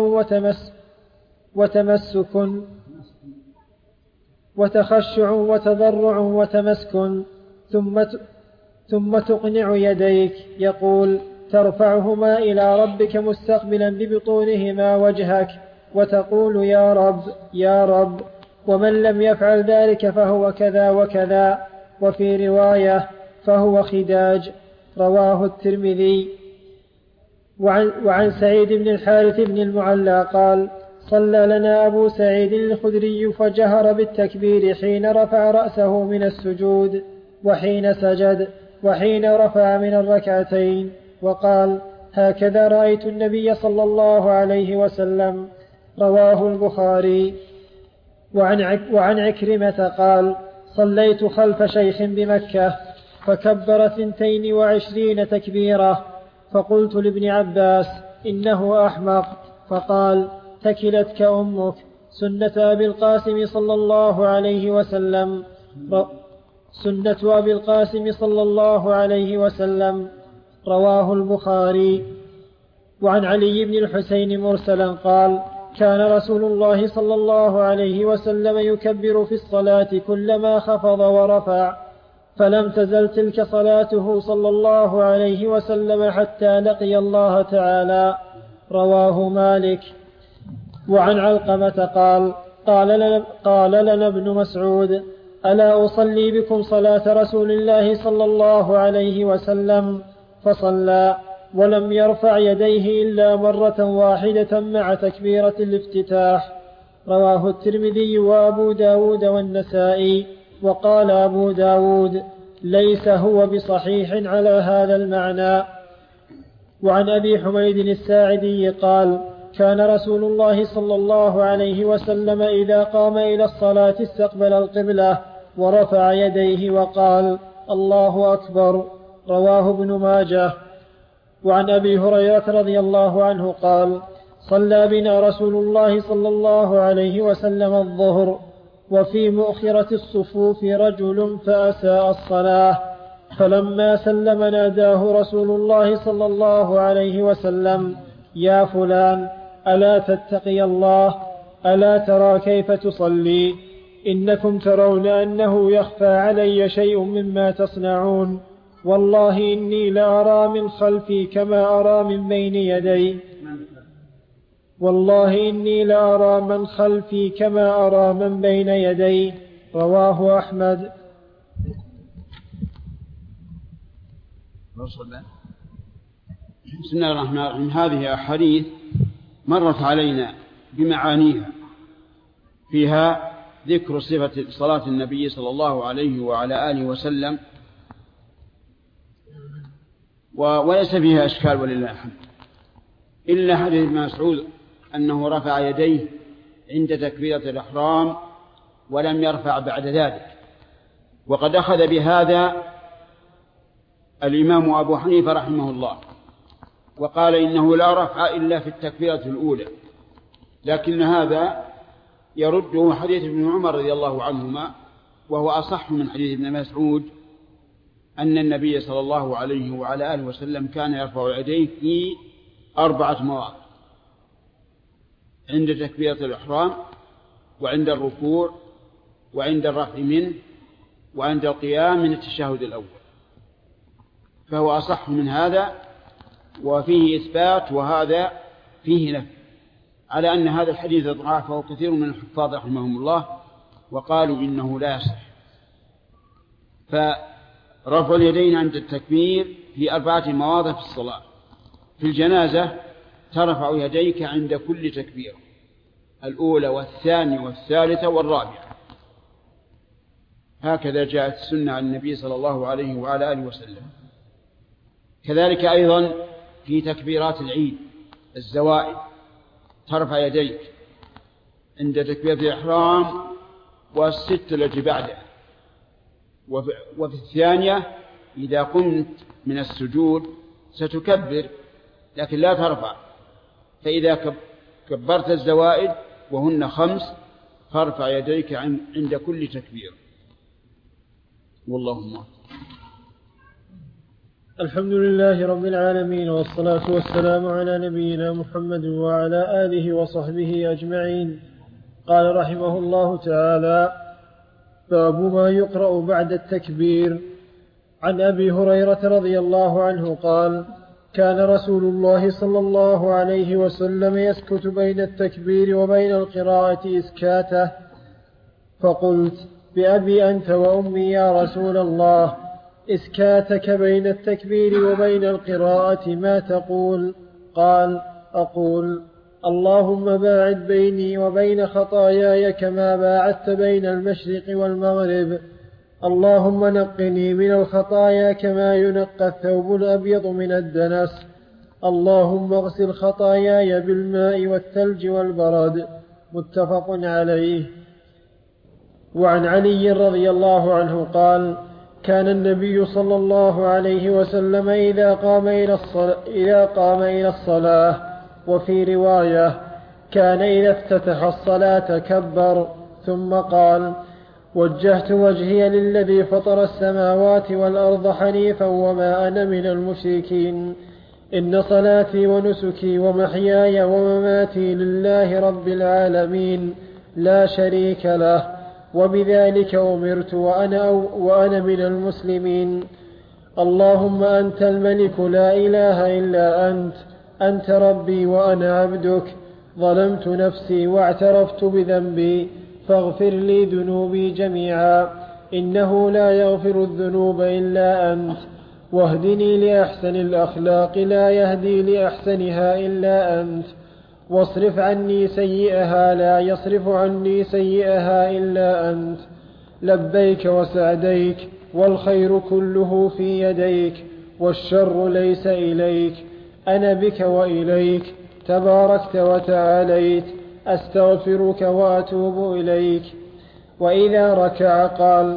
وتمسك ثم تقنع يديك، يقول ترفعهما إلى ربك مستقبلا ببطونهما وجهك وتقول يا رب يا رب، ومن لم يفعل ذلك فهو كذا وكذا. وفي رواية فهو خداج. رواه الترمذي. وعن سعيد بن الحارث بن المعلى قال صلى لنا أبو سعيد الخدري فجهر بالتكبير حين رفع رأسه من السجود وحين سجد وحين رفع من الركعتين، وقال هكذا رأيت النبي صلى الله عليه وسلم. رواه البخاري. وعن عكرمة قال صليت خلف شيخ بمكة فكبر 22 تكبيرة، فقلت لابن عباس إنه أحمق، فقال تكلتك أمك، سنة أبي القاسم صلى الله عليه وسلم. سنة أبي القاسم صلى الله عليه وسلم. رواه البخاري. وعن علي بن الحسين مرسلا قال كان رسول الله صلى الله عليه وسلم يكبر في الصلاة كلما خفض ورفع، فلم تزل تلك صلاته صلى الله عليه وسلم حتى لقي الله تعالى. رواه مالك. وعن علقمة قال لنا ابن مسعود ألا أصلي بكم صلاة رسول الله صلى الله عليه وسلم؟ فصلى ولم يرفع يديه إلا مرة واحدة مع تكبيرة الافتتاح. رواه الترمذي وأبو داود والنسائي. وقال أبو داود ليس هو بصحيح على هذا المعنى. وعن أبي حميد الساعدي قال كان رسول الله صلى الله عليه وسلم إذا قام إلى الصلاة استقبل القبلة ورفع يديه وقال الله أكبر. رواه ابن ماجه. وعن أبي هريرة رضي الله عنه قال صلى بنا رسول الله صلى الله عليه وسلم الظهر وفي مؤخرة الصفوف رجل فأساء الصلاة، فلما سلم ناداه رسول الله صلى الله عليه وسلم: يا فلان، ألا تتقي الله؟ ألا ترى كيف تصلي؟ إنكم ترون أنه يخفى علي شيء مما تصنعون، والله إني لأرى من خلفي كما أرى من بين يدي، والله إني لأرى من خلفي كما أرى من بين يدي. رواه أحمد.
بسم الله الرحمن الرحيم. هذه أحاديث مرت علينا بمعانيها، فيها ذكر صفة صلاة النبي صلى الله عليه وعلى آله وسلم، وليس فيها أشكال ولله الحمد، إلا حديث ابن مسعود أنه رفع يديه عند تكبيرة الإحرام ولم يرفع بعد ذلك. وقد أخذ بهذا الإمام أبو حنيفة رحمه الله، وقال إنه لا رفع إلا في التكبيرة الأولى، لكن هذا يرده حديث ابن عمر رضي الله عنهما، وهو أصح من حديث ابن مسعود، أن النبي صلى الله عليه وعلى آله وسلم كان يرفع يديه في 4 مواضع: عند تكبيرة الإحرام، وعند الركوع، وعند الرفع منه، وعند القيام من التشهد الأول. فهو أصح من هذا وفيه إثبات، وهذا فيه نفي، على أن هذا الحديث ضعفه كثير من الحفاظ رحمهم الله، وقالوا إنه لا يصح. فرفع اليدين عند التكبير في 4 مواضع في الصلاة. في الجنازة ترفع يديك عند كل تكبير، الأولى والثانية والثالثة والرابعة، هكذا جاءت السنة عن النبي صلى الله عليه وعلى آله وسلم. كذلك أيضا في تكبيرات العيد، الزوائد، ترفع يديك عند تكبيرة الإحرام والست التي بعدها، وفي الثانية إذا قمت من السجود ستكبر لكن لا ترفع، فإذا كبرت الزوائد وهن 5 فارفع يديك عند كل تكبير. والله
الحمد لله رب العالمين، والصلاة والسلام على نبينا محمد وعلى آله وصحبه أجمعين. قال رحمه الله تعالى: باب ما يقرأ بعد التكبير. عن أبي هريرة رضي الله عنه قال: كان رسول الله صلى الله عليه وسلم يسكت بين التكبير وبين القراءة إسكاته، فقلت: بأبي أنت وأمي يا رسول الله، إسكاتك بين التكبير وبين القراءة ما تقول؟ قال: أقول: اللهم باعد بيني وبين خطاياي كما باعدت بين المشرق والمغرب، اللهم نقني من الخطايا كما ينقى الثوب الأبيض من الدنس، اللهم اغسل خطاياي بالماء والثلج والبرد. متفق عليه. وعن علي رضي الله عنه قال: كان النبي صلى الله عليه وسلم إذا قام إلى الصلاة، وفي رواية كان إذا افتتح الصلاة كبر، ثم قال: وجهت وجهي للذي فطر السماوات والأرض حنيفا وما أنا من المشركين، إن صلاتي ونسكي ومحياي ومماتي لله رب العالمين لا شريك له، وبذلك أمرت وأنا من المسلمين. اللهم أنت الملك لا إله إلا أنت، أنت ربي وأنا عبدك، ظلمت نفسي واعترفت بذنبي، فاغفر لي ذنوبي جميعا، إنه لا يغفر الذنوب إلا أنت، واهدني لأحسن الأخلاق لا يهدي لأحسنها إلا أنت، واصرف عني سيئها لا يصرف عني سيئها إلا أنت، لبيك وسعديك، والخير كله في يديك، والشر ليس إليك، أنا بك وإليك، تباركت وتعاليت، أستغفرك وأتوب إليك. وإذا ركع قال: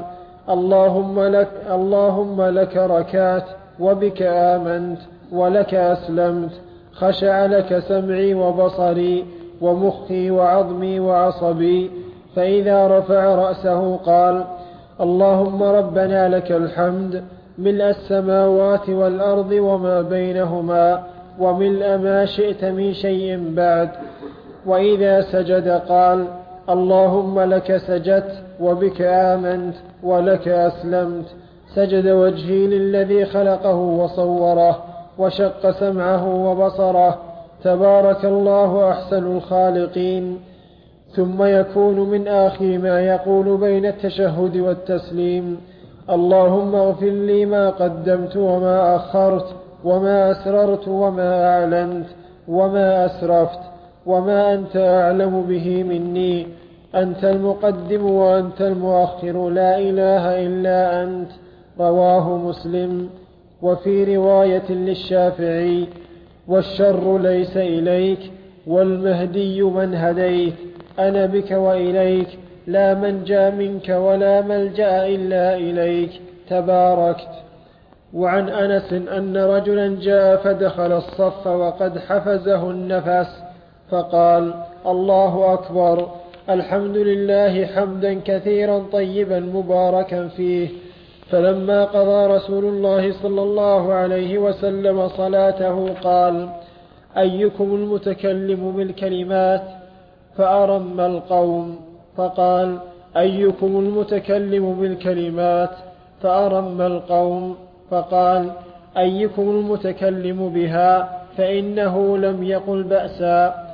اللهم لك ركعت، وبك آمنت، ولك أسلمت، خشع لك سمعي وبصري ومخي وعظمي وعصبي، فإذا رفع رأسه قال: اللهم ربنا لك الحمد ملء السماوات والأرض وما بينهما وملء ما شئت من شيء بعد. وإذا سجد قال: اللهم لك سجدت وبك آمنت ولك أسلمت. سجد وجهي للذي خلقه وصوره وشق سمعه وبصره، تبارك الله أحسن الخالقين. ثم يكون من آخر ما يقول بين التشهد والتسليم: اللهم اغفر لي ما قدمت وما أخرت وما أسررت وما أعلنت وما أسرفت وما أنت أعلم به مني، أنت المقدم وأنت المؤخر، لا إله إلا أنت. رواه مسلم. وفي رواية للشافعي: والشر ليس إليك والمهدي من هديت، أنا بك وإليك، لا منجا منك ولا ملجأ إلا إليك، تباركت. وعن أنس أن رجلا جاء فدخل الصف وقد حفزه النفس فقال: الله أكبر، الحمد لله حمدا كثيرا طيبا مباركا فيه. فلما قضى رسول الله صلى الله عليه وسلم صلاته قال: أيكم المتكلم بالكلمات؟ فأرم القوم. فقال: أيكم المتكلم بالكلمات؟ فأرم القوم. فقال: أيكم المتكلم بها؟ فإنه لم يقل بأسا.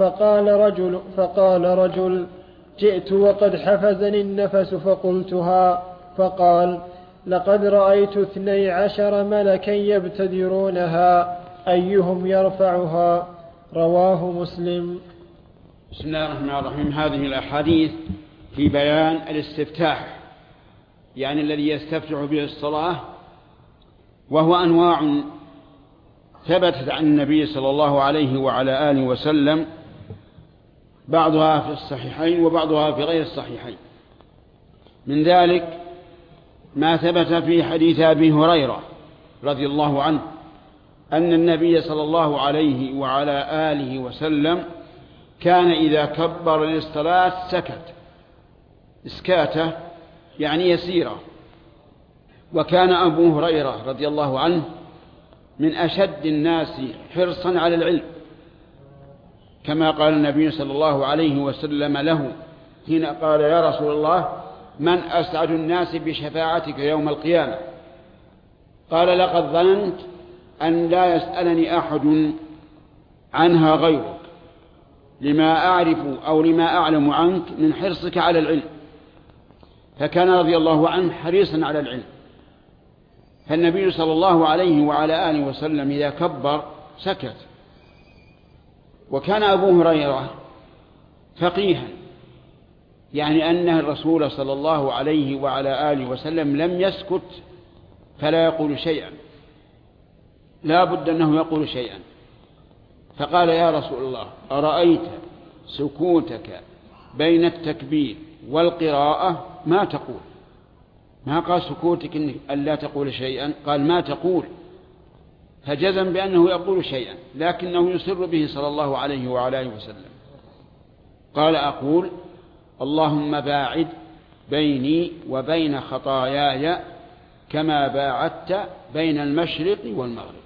فقال رجل: جئت وقد حفزني النفس فقلتها. فقال: لقد رأيت 12 ملكا يبتدرونها أيهم يرفعها. رواه مسلم.
بسم الله الرحمن الرحيم. هذه الأحاديث في بيان الاستفتاح، يعني الذي يستفتح به الصلاة، وهو أنواع ثبتت عن النبي صلى الله عليه وعلى آله وسلم، بعضها في الصحيحين وبعضها في غير الصحيحين. من ذلك ما ثبت في حديث أبي هريرة رضي الله عنه أن النبي صلى الله عليه وعلى آله وسلم كان إذا كبر للصلاة سكت إسكاته، يعني يسيرة. وكان أبو هريرة رضي الله عنه من أشد الناس حرصا على العلم، كما قال النبي صلى الله عليه وسلم له حين قال: يا رسول الله، من أسعد الناس بشفاعتك يوم القيامة؟ قال: لقد ظننت أن لا يسألني أحد عنها غيرك، لما أعرف أو لما أعلم عنك من حرصك على العلم. فكان رضي الله عنه حريصا على العلم. فالنبي صلى الله عليه وعلى آله وسلم إذا كبر سكت. وكان أبو هريرة فقيها، يعني أن الرسول صلى الله عليه وعلى آله وسلم لم يسكت فلا يقول شيئا، لا بد أنه يقول شيئا. فقال: يا رسول الله، أرأيت سكوتك بين التكبير والقراءة ما تقول؟ ما قال سكوتك أن لا تقول شيئا، قال ما تقول. فجزم بأنه يقول شيئا، لكنه يسر به صلى الله عليه وعلى آله وسلم. قال: أقول: اللهم باعد بيني وبين خطاياي كما باعدت بين المشرق والمغرب.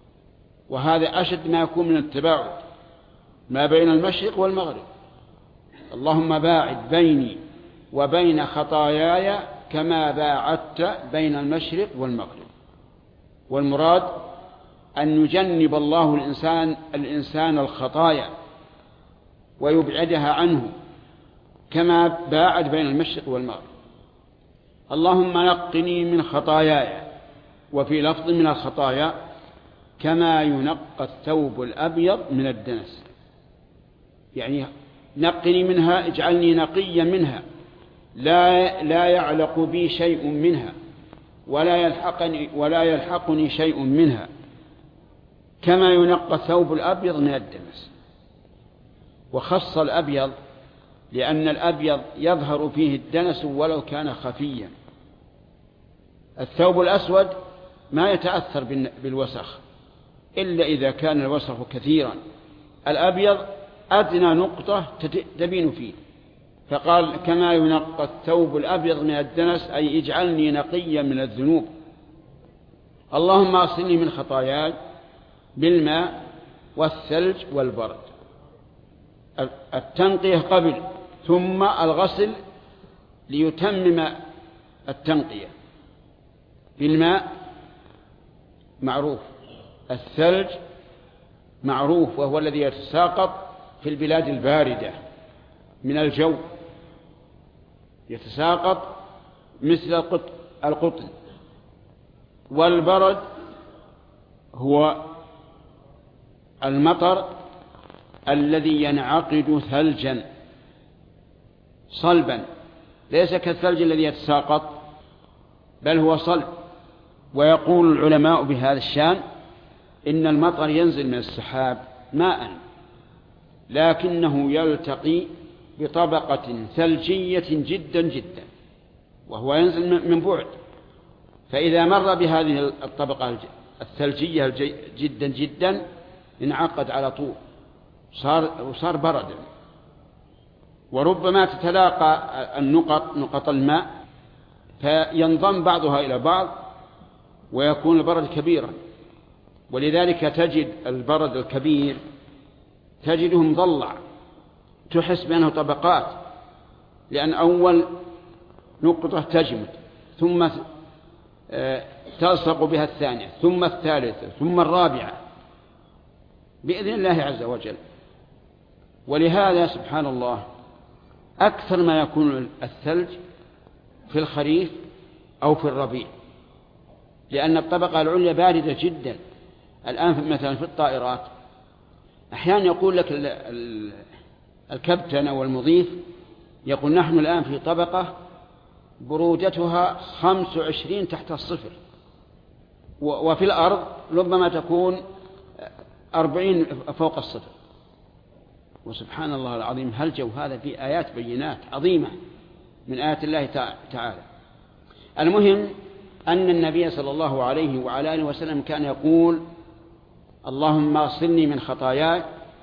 وهذا أشد ما يكون من التباعد ما بين المشرق والمغرب. اللهم باعد بيني وبين خطاياي كما باعدت بين المشرق والمغرب. والمراد أن يجنب الله الإنسان الخطايا ويبعدها عنه كما باعد بين المشرق والمغرب. اللهم نقني من خطاياي، وفي لفظ من الخطايا كما ينقى الثوب الأبيض من الدنس، يعني نقني منها، اجعلني نقيا منها، لا يعلق بي شيء منها ولا يلحقني شيء منها، كما ينقى الثوب الأبيض من الدنس. وخص الأبيض لأن الأبيض يظهر فيه الدنس ولو كان خفيا. الثوب الأسود ما يتأثر بالوسخ إلا إذا كان الوسخ كثيرا. الأبيض أدنى نقطة تبين فيه، فقال كما ينقى الثوب الأبيض من الدنس، أي اجعلني نقيا من الذنوب. اللهم اغسلني من خطاياي بالماء والثلج والبرد. التنقية قبل ثم الغسل ليتمم التنقية. بالماء معروف، الثلج معروف وهو الذي يتساقط في البلاد الباردة من الجو، يتساقط مثل القطن. والبرد هو المطر الذي ينعقد ثلجا صلبا، ليس كالثلج الذي يتساقط بل هو صلب. ويقول العلماء بهذا الشان إن المطر ينزل من السحاب ماء، لكنه يلتقي بطبقة ثلجية جدا جدا، وهو ينزل من بعد، فإذا مر بهذه الطبقة الثلجية جدا جدا انعقد على طول وصار بردا. وربما تتلاقى نقط الماء فينضم بعضها إلى بعض ويكون البرد كبيرا. ولذلك تجد البرد الكبير تجده مضلع، تحس بأنه طبقات، لأن أول نقطة تجمد ثم تلصق بها الثانية ثم الثالثة ثم الرابعة بإذن الله عز وجل. ولهذا سبحان الله أكثر ما يكون الثلج في الخريف أو في الربيع، لأن الطبقة العليا باردة جدا. الآن مثلا في الطائرات أحيانا يقول لك الكابتن أو المضيف يقول نحن الآن في طبقة برودتها 25 تحت الصفر، وفي الأرض ربما تكون 40 فوق الصفر. وسبحان الله العظيم هل جو هذا في آيات بينات عظيمة من آيات الله تعالى. المهم أن النبي صلى الله عليه وعلى آله وسلم كان يقول اللهم اغسلني من خطاياي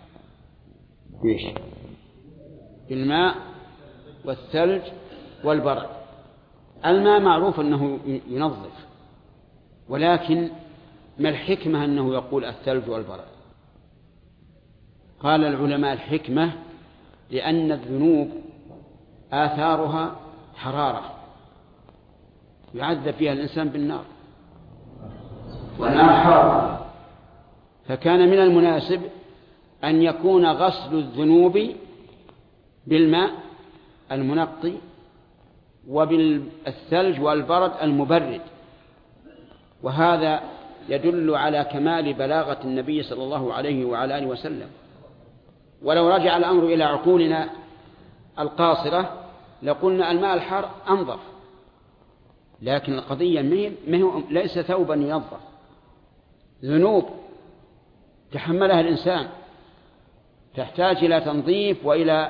بالماء والثلج والبرد. الماء معروف أنه ينظف، ولكن ما الحكمة أنه يقول الثلج والبرد؟ قال العلماء الحكمة لأن الذنوب آثارها حرارة يعذب فيها الإنسان بالنار، والنار حرارة، فكان من المناسب أن يكون غسل الذنوب بالماء المنقي وبالثلج والبرد المبرد. وهذا يدل على كمال بلاغة النبي صلى الله عليه وعلى آله وسلم. ولو رجع الأمر إلى عقولنا القاصرة لقلنا الماء الحار أنظف، لكن القضية ليس ثوبا ينظف، ذنوب تحملها الإنسان تحتاج إلى تنظيف وإلى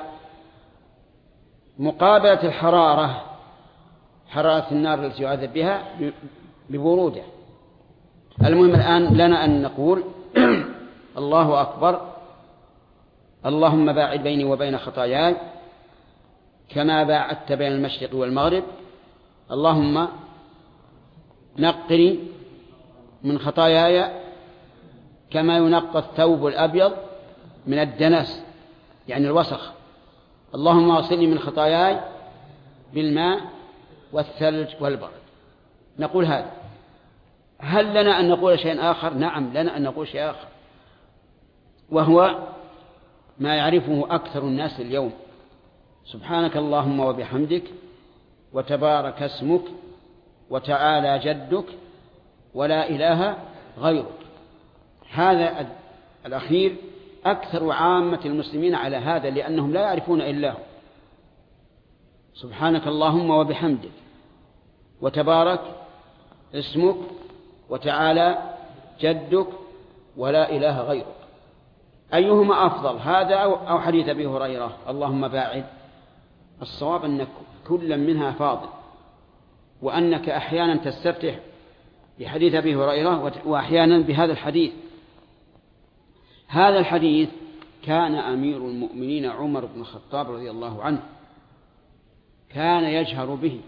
مقابلة الحرارة، حرارة النار التي يعذب بها ببرودة. المهم الآن لنا أن نقول الله أكبر، اللهم باعد بيني وبين خطاياي كما باعدت بين المشرق والمغرب، اللهم نقني من خطاياي كما ينقى الثوب الأبيض من الدنس يعني الوسخ، اللهم اغسلني من خطاياي بالماء والثلج والبرد. نقول هذا. هل لنا أن نقول شيء آخر؟ نعم لنا أن نقول شيء آخر، وهو ما يعرفه أكثر الناس اليوم: سبحانك اللهم وبحمدك وتبارك اسمك وتعالى جدك ولا إله غيرك. هذا الأخير أكثر عامة المسلمين على هذا، لأنهم لا يعرفون إلا هو. سبحانك اللهم وبحمدك وتبارك اسمك وتعالى جدك ولا إله غيرك. أيهما أفضل، هذا أو حديث أبي هريرة اللهم باعد؟ الصواب أن كل منها فاضل، وأنك أحيانا تستفتح بحديث أبي هريرة وأحيانا بهذا الحديث. هذا الحديث كان أمير المؤمنين عمر بن الخطاب رضي الله عنه كان يجهر به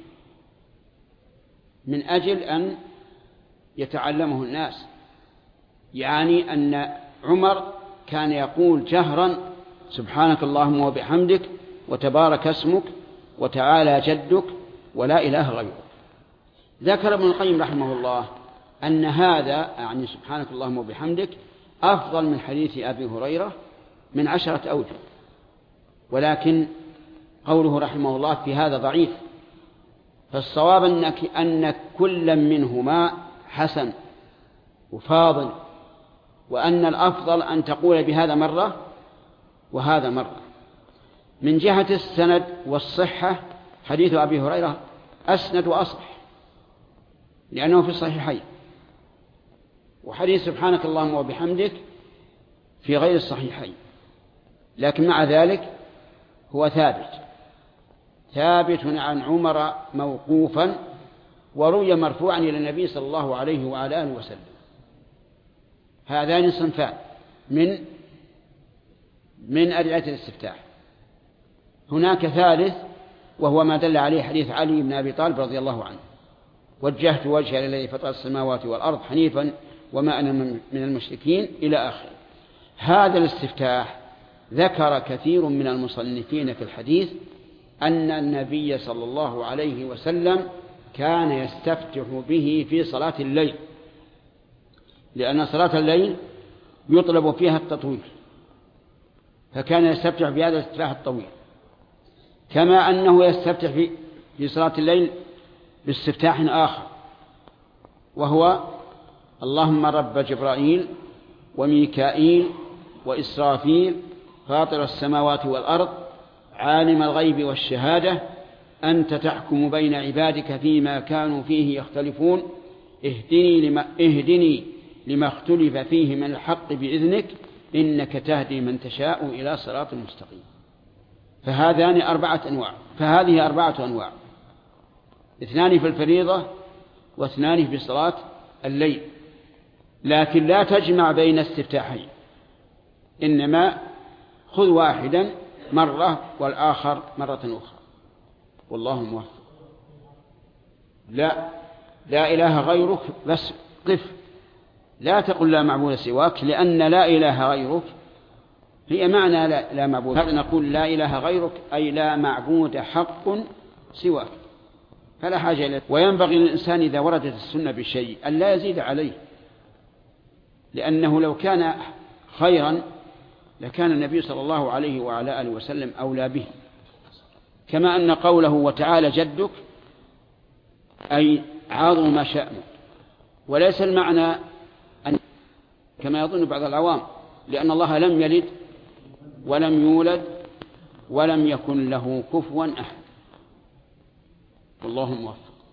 من أجل أن يتعلمه الناس، يعني أن عمر كان يقول جهرا سبحانك اللهم وبحمدك وتبارك اسمك وتعالى جدك ولا إله غيرك. ذكر ابن القيم رحمه الله أن هذا يعني سبحانك اللهم وبحمدك أفضل من حديث أبي هريرة من 10 أوجه، ولكن قوله رحمه الله في هذا ضعيف، فالصواب أن كل منهما حسن وفاضل، وأن الأفضل أن تقول بهذا مرة وهذا مرة. من جهة السند والصحة حديث أبي هريرة أسند وأصح لأنه في الصحيحين، وحديث سبحانك اللهم وبحمدك في غير الصحيحين، لكن مع ذلك هو ثابت عن عمر موقوفا، وروي مرفوعا إلى النبي صلى الله عليه وعلى آله وسلم. هذان صنفان من أدعية الاستفتاح. هناك ثالث وهو ما دل عليه حديث علي بن أبي طالب رضي الله عنه: وجهت وجهي للذي فطر السماوات والأرض حنيفا وما أنا من المشركين إلى آخره. هذا الاستفتاح ذكر كثير من المصنفين في الحديث أن النبي صلى الله عليه وسلم كان يستفتح به في صلاة الليل، لأن صلاة الليل يطلب فيها التطويل، فكان يستفتح بهذا الاستفتاح الطويل، كما أنه يستفتح في صلاة الليل باستفتاح آخر وهو اللهم رب جبرائيل وميكائيل وإسرافيل فاطر السماوات والأرض عالم الغيب والشهادة أنت تحكم بين عبادك فيما كانوا فيه يختلفون اهدني لما اختلف فيه من الحق بإذنك إنك تهدي من تشاء إلى صراط مستقيم. فهذه 4 أنواع: 2 في الفريضة و2 في صلاة الليل، لكن لا تجمع بين استفتاحين، إنما خذ واحدا مرة والآخر مرة أخرى، والله موفق. لا إله غيرك، بس قف، لا تقل لا معبود سواك، لأن لا إله غيرك هي معنى لا معبود. هذا نقول لا إله غيرك أي لا معبود حق سواك، فلا حاجة إليه. وينبغي للإنسان إذا وردت السنة بشيء أن لا يزيد عليه، لأنه لو كان خيرا لكان النبي صلى الله عليه وعلى آله وسلم أولى به. كما أن قوله وتعالى جدك أي عاظم ما شأنه، وليس المعنى أن كما يظن بعض العوام، لأن الله لم يلد ولم يولد ولم يكن له كفوا أحد، والله موفق.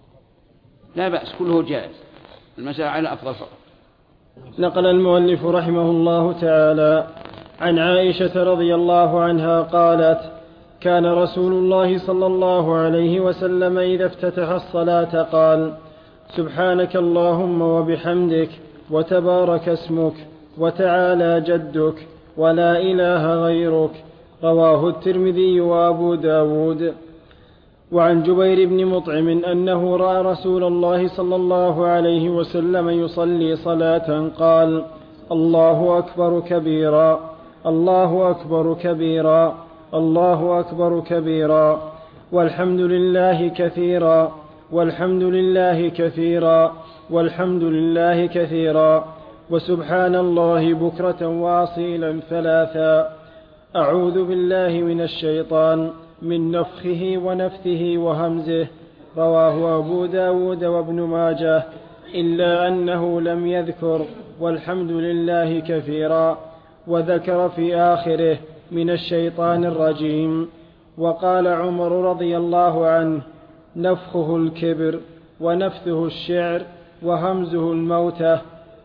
لا بأس، كله جائز، المسألة على أفضل فقط.
نقل المؤلف رحمه الله تعالى عن عائشة رضي الله عنها قالت: كان رسول الله صلى الله عليه وسلم إذا افتتح الصلاة قال: سبحانك اللهم وبحمدك وتبارك اسمك وتعالى جدك ولا إله غيرك. رواه الترمذي وأبو داود. وعن جبير بن مطعم أنه رأى رسول الله صلى الله عليه وسلم يصلي صلاة قال: الله أكبر كبيرا الله أكبر كبيرا الله أكبر كبيرا والحمد لله كثيرا والحمد لله كثيرا والحمد لله كثيرا وسبحان الله بكرة وأصيلا 3. أعوذ بالله من الشيطان من نفخه ونفثه وهمزه. رواه أبو داود وابن ماجه، إلا أنه لم يذكر والحمد لله كثيرا، وذكر في آخره من الشيطان الرجيم. وقال عمر رضي الله عنه: نفخه الكبر ونفثه الشعر وهمزه الموتى.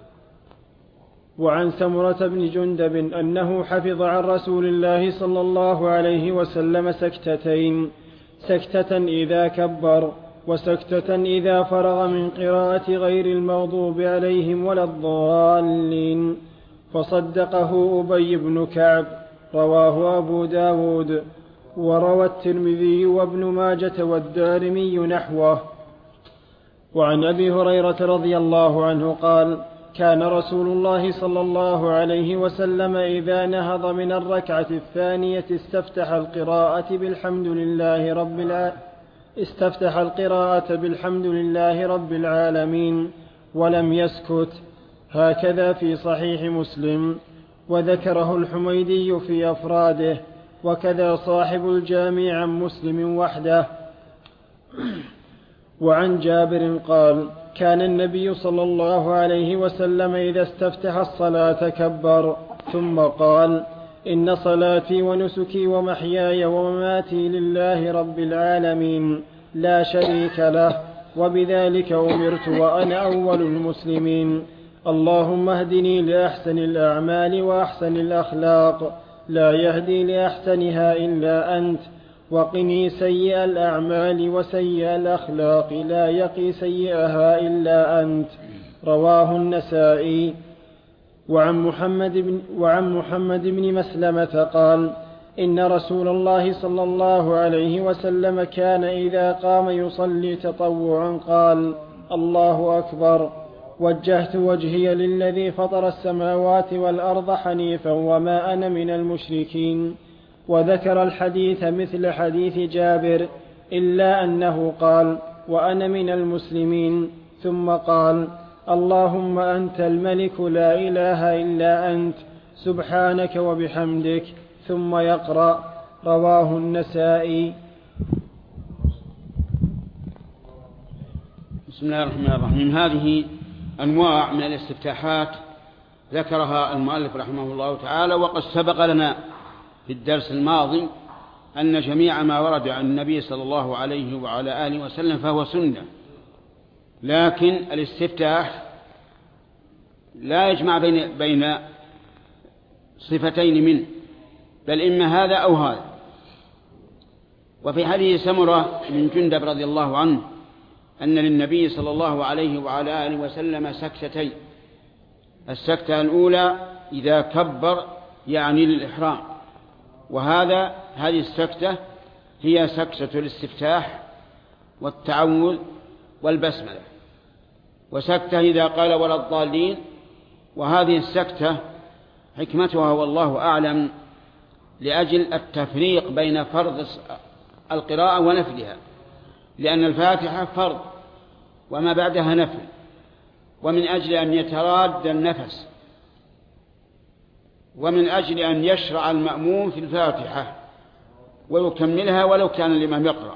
وعن سمرة بن جندب أنه حفظ عن رسول الله صلى الله عليه وسلم سكتتين: سكتة إذا كبر وسكتة إذا فرغ من قراءة غير المغضوب عليهم ولا الضالين، فصدقه أبي بن كعب. رواه أبو داود. وروى الترمذي وابن ماجة والدارمي نحوه. وعن أبي هريرة رضي الله عنه قال: كان رسول الله صلى الله عليه وسلم إذا نهض من الركعة الثانية استفتح القراءة بالحمد لله رب العالمين ولم يسكت. هكذا في صحيح مسلم، وذكره الحميدي في أفراده، وكذا صاحب الجامع عن مسلم وحده. وعن جابر قال: كان النبي صلى الله عليه وسلم إذا استفتح الصلاة كبر ثم قال: إن صلاتي ونسكي ومحياي ومماتي لله رب العالمين لا شريك له، وبذلك أمرت وأنا أول المسلمين. اللهم اهدني لأحسن الأعمال وأحسن الأخلاق، لا يهدي لأحسنها إلا أنت، وقني سيئ الأعمال وسيئ الأخلاق، لا يقي سيئها إلا أنت. رواه النسائي. وعن محمد بن مسلمة قال: إن رسول الله صلى الله عليه وسلم كان إذا قام يصلي تطوعا قال: الله أكبر، وجهت وجهي للذي فطر السماوات والأرض حنيفا وما أنا من المشركين. وذكر الحديث مثل حديث جابر، إلا أنه قال: وأنا من المسلمين، ثم قال: اللهم أنت الملك لا إله إلا أنت، سبحانك وبحمدك، ثم يقرأ. رواه النسائي.
بسم الله الرحمن الرحيم. هذه أنواع من الاستفتاحات ذكرها المؤلف رحمه الله تعالى، وقد سبق لنا في الدرس الماضي أن جميع ما ورد عن النبي صلى الله عليه وعلى آله وسلم فهو سنة، لكن الاستفتاح لا يجمع بين صفتين منه، بل إما هذا أو هذا. وفي حديث سمرة بن جندب رضي الله عنه أن للنبي صلى الله عليه وعلى آله وسلم سكتتين: السكتة الأولى إذا كبر يعني للإحرام، هذه السكتة هي سكتة الاستفتاح والتعوذ والبسملة، وسكتة إذا قال ولا الضالين. وهذه السكتة حكمتها والله أعلم لأجل التفريق بين فرض القراءة ونفلها، لأن الفاتحة فرض وما بعدها نفل، ومن أجل أن يتراد النفس، ومن أجل أن يشرع المأموم في الفاتحة ويكملها ولو كان الإمام يقرأ.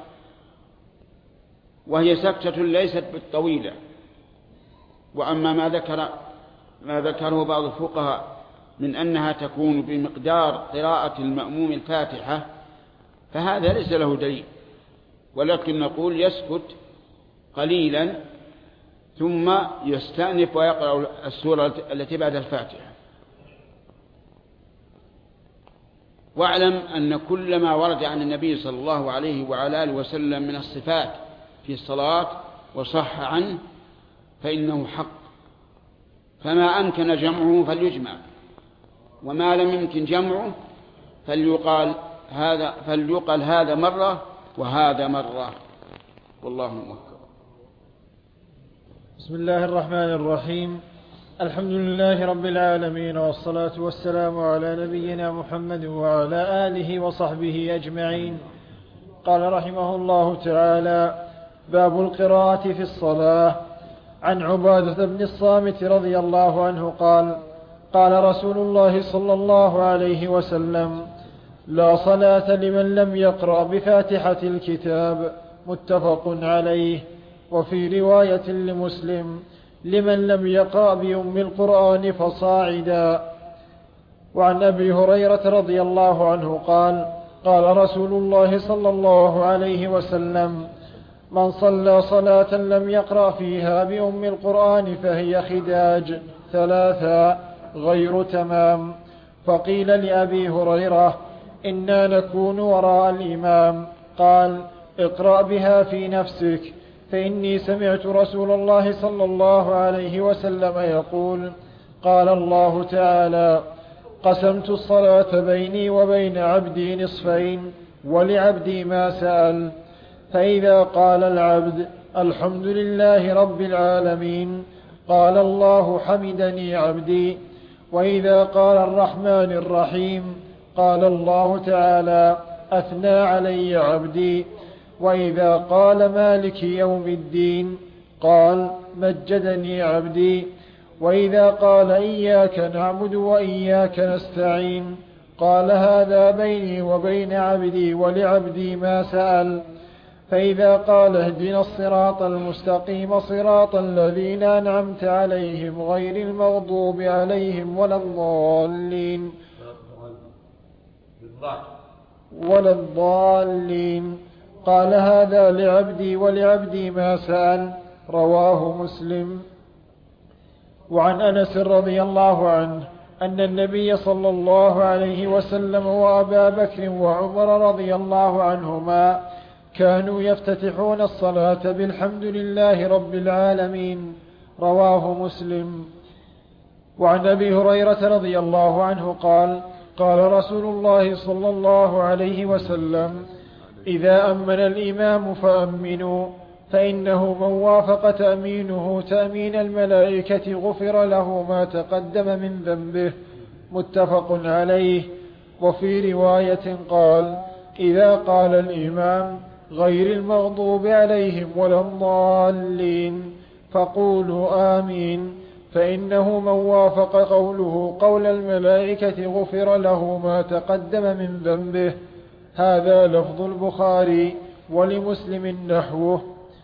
وهي سكتة ليست بالطويلة. وأما ما ذكره بعض الفقهاء من أنها تكون بمقدار قراءة المأموم الفاتحة فهذا ليس له دليل، ولكن نقول يسكت قليلا ثم يستأنف ويقرأ السورة التي بعد الفاتحة. واعلم أن كل ما ورد عن النبي صلى الله عليه وعلى آله وسلم من الصفات في الصلاة وصح عنه فإنه حق، فما أمكن جمعه فليجمع، وما لم يمكن جمعه فليقال هذا مرة وهذا مرة، والله موفق.
بسم الله الرحمن الرحيم. الحمد لله رب العالمين، والصلاة والسلام على نبينا محمد وعلى آله وصحبه أجمعين. قال رحمه الله تعالى: باب القراءة في الصلاة. عن عبادة بن الصامت رضي الله عنه قال: قال رسول الله صلى الله عليه وسلم: لا صلاة لمن لم يقرأ بفاتحة الكتاب. متفق عليه. وفي رواية لمسلم: لمن لم يقرأ بأم القرآن فصاعدا. وعن أبي هريرة رضي الله عنه قال: قال رسول الله صلى الله عليه وسلم: من صلى صلاة لم يقرأ فيها بأم القرآن فهي خداج 3 غير تمام. فقيل لأبي هريرة: إنا نكون وراء الإمام. قال: اقرأ بها في نفسك، فإني سمعت رسول الله صلى الله عليه وسلم يقول: قال الله تعالى: قسمت الصلاة بيني وبين عبدي نصفين، ولعبدي ما سأل. فإذا قال العبد الحمد لله رب العالمين قال الله حمدني عبدي. وإذا قال الرحمن الرحيم قال الله تعالى أثنى علي عبدي. وإذا قال مالك يوم الدين قال مجدني عبدي. وإذا قال إياك نعبد وإياك نستعين قال هذا بيني وبين عبدي ولعبدي ما سأل. فإذا قال اهدنا الصراط المستقيم صراط الذين أنعمت عليهم غير المغضوب عليهم ولا الضالين قال هذا لعبدي ولعبدي ما سأل. رواه مسلم. وعن أنس رضي الله عنه أن النبي صلى الله عليه وسلم وأبا بكر وعمر رضي الله عنهما كانوا يفتتحون الصلاة بالحمد لله رب العالمين. رواه مسلم. وعن أبي هريرة رضي الله عنه قال قال رسول الله صلى الله عليه وسلم إذا أمن الإمام فأمنوا فإنه من وافق تأمينه تأمين الملائكة غفر له ما تقدم من ذنبه. متفق عليه. وفي رواية قال إذا قال الإمام غير المغضوب عليهم ولا الضالين فقولوا آمين فإنه من وافق قوله قول الملائكة غفر له ما تقدم من ذنبه. هذا لفظ البخاري ولمسلم نحوه.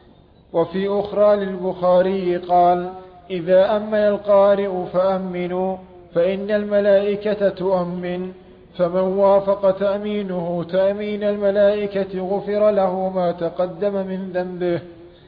وفي أخرى للبخاري قال إذا أمن القارئ فأمنوا فإن الملائكة تؤمن فمن وافق تأمينه تأمين الملائكة غفر له ما تقدم من ذنبه.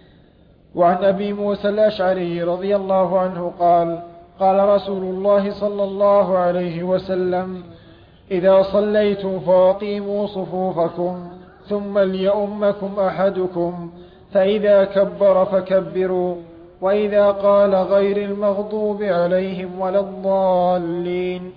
وعن أبي موسى الأشعري رضي الله عنه قال قال رسول الله صلى الله عليه وسلم إذا صليتم فأقيموا صفوفكم ثم ليؤمكم أحدكم فإذا كبر فكبروا وإذا قال غير المغضوب عليهم ولا الضالين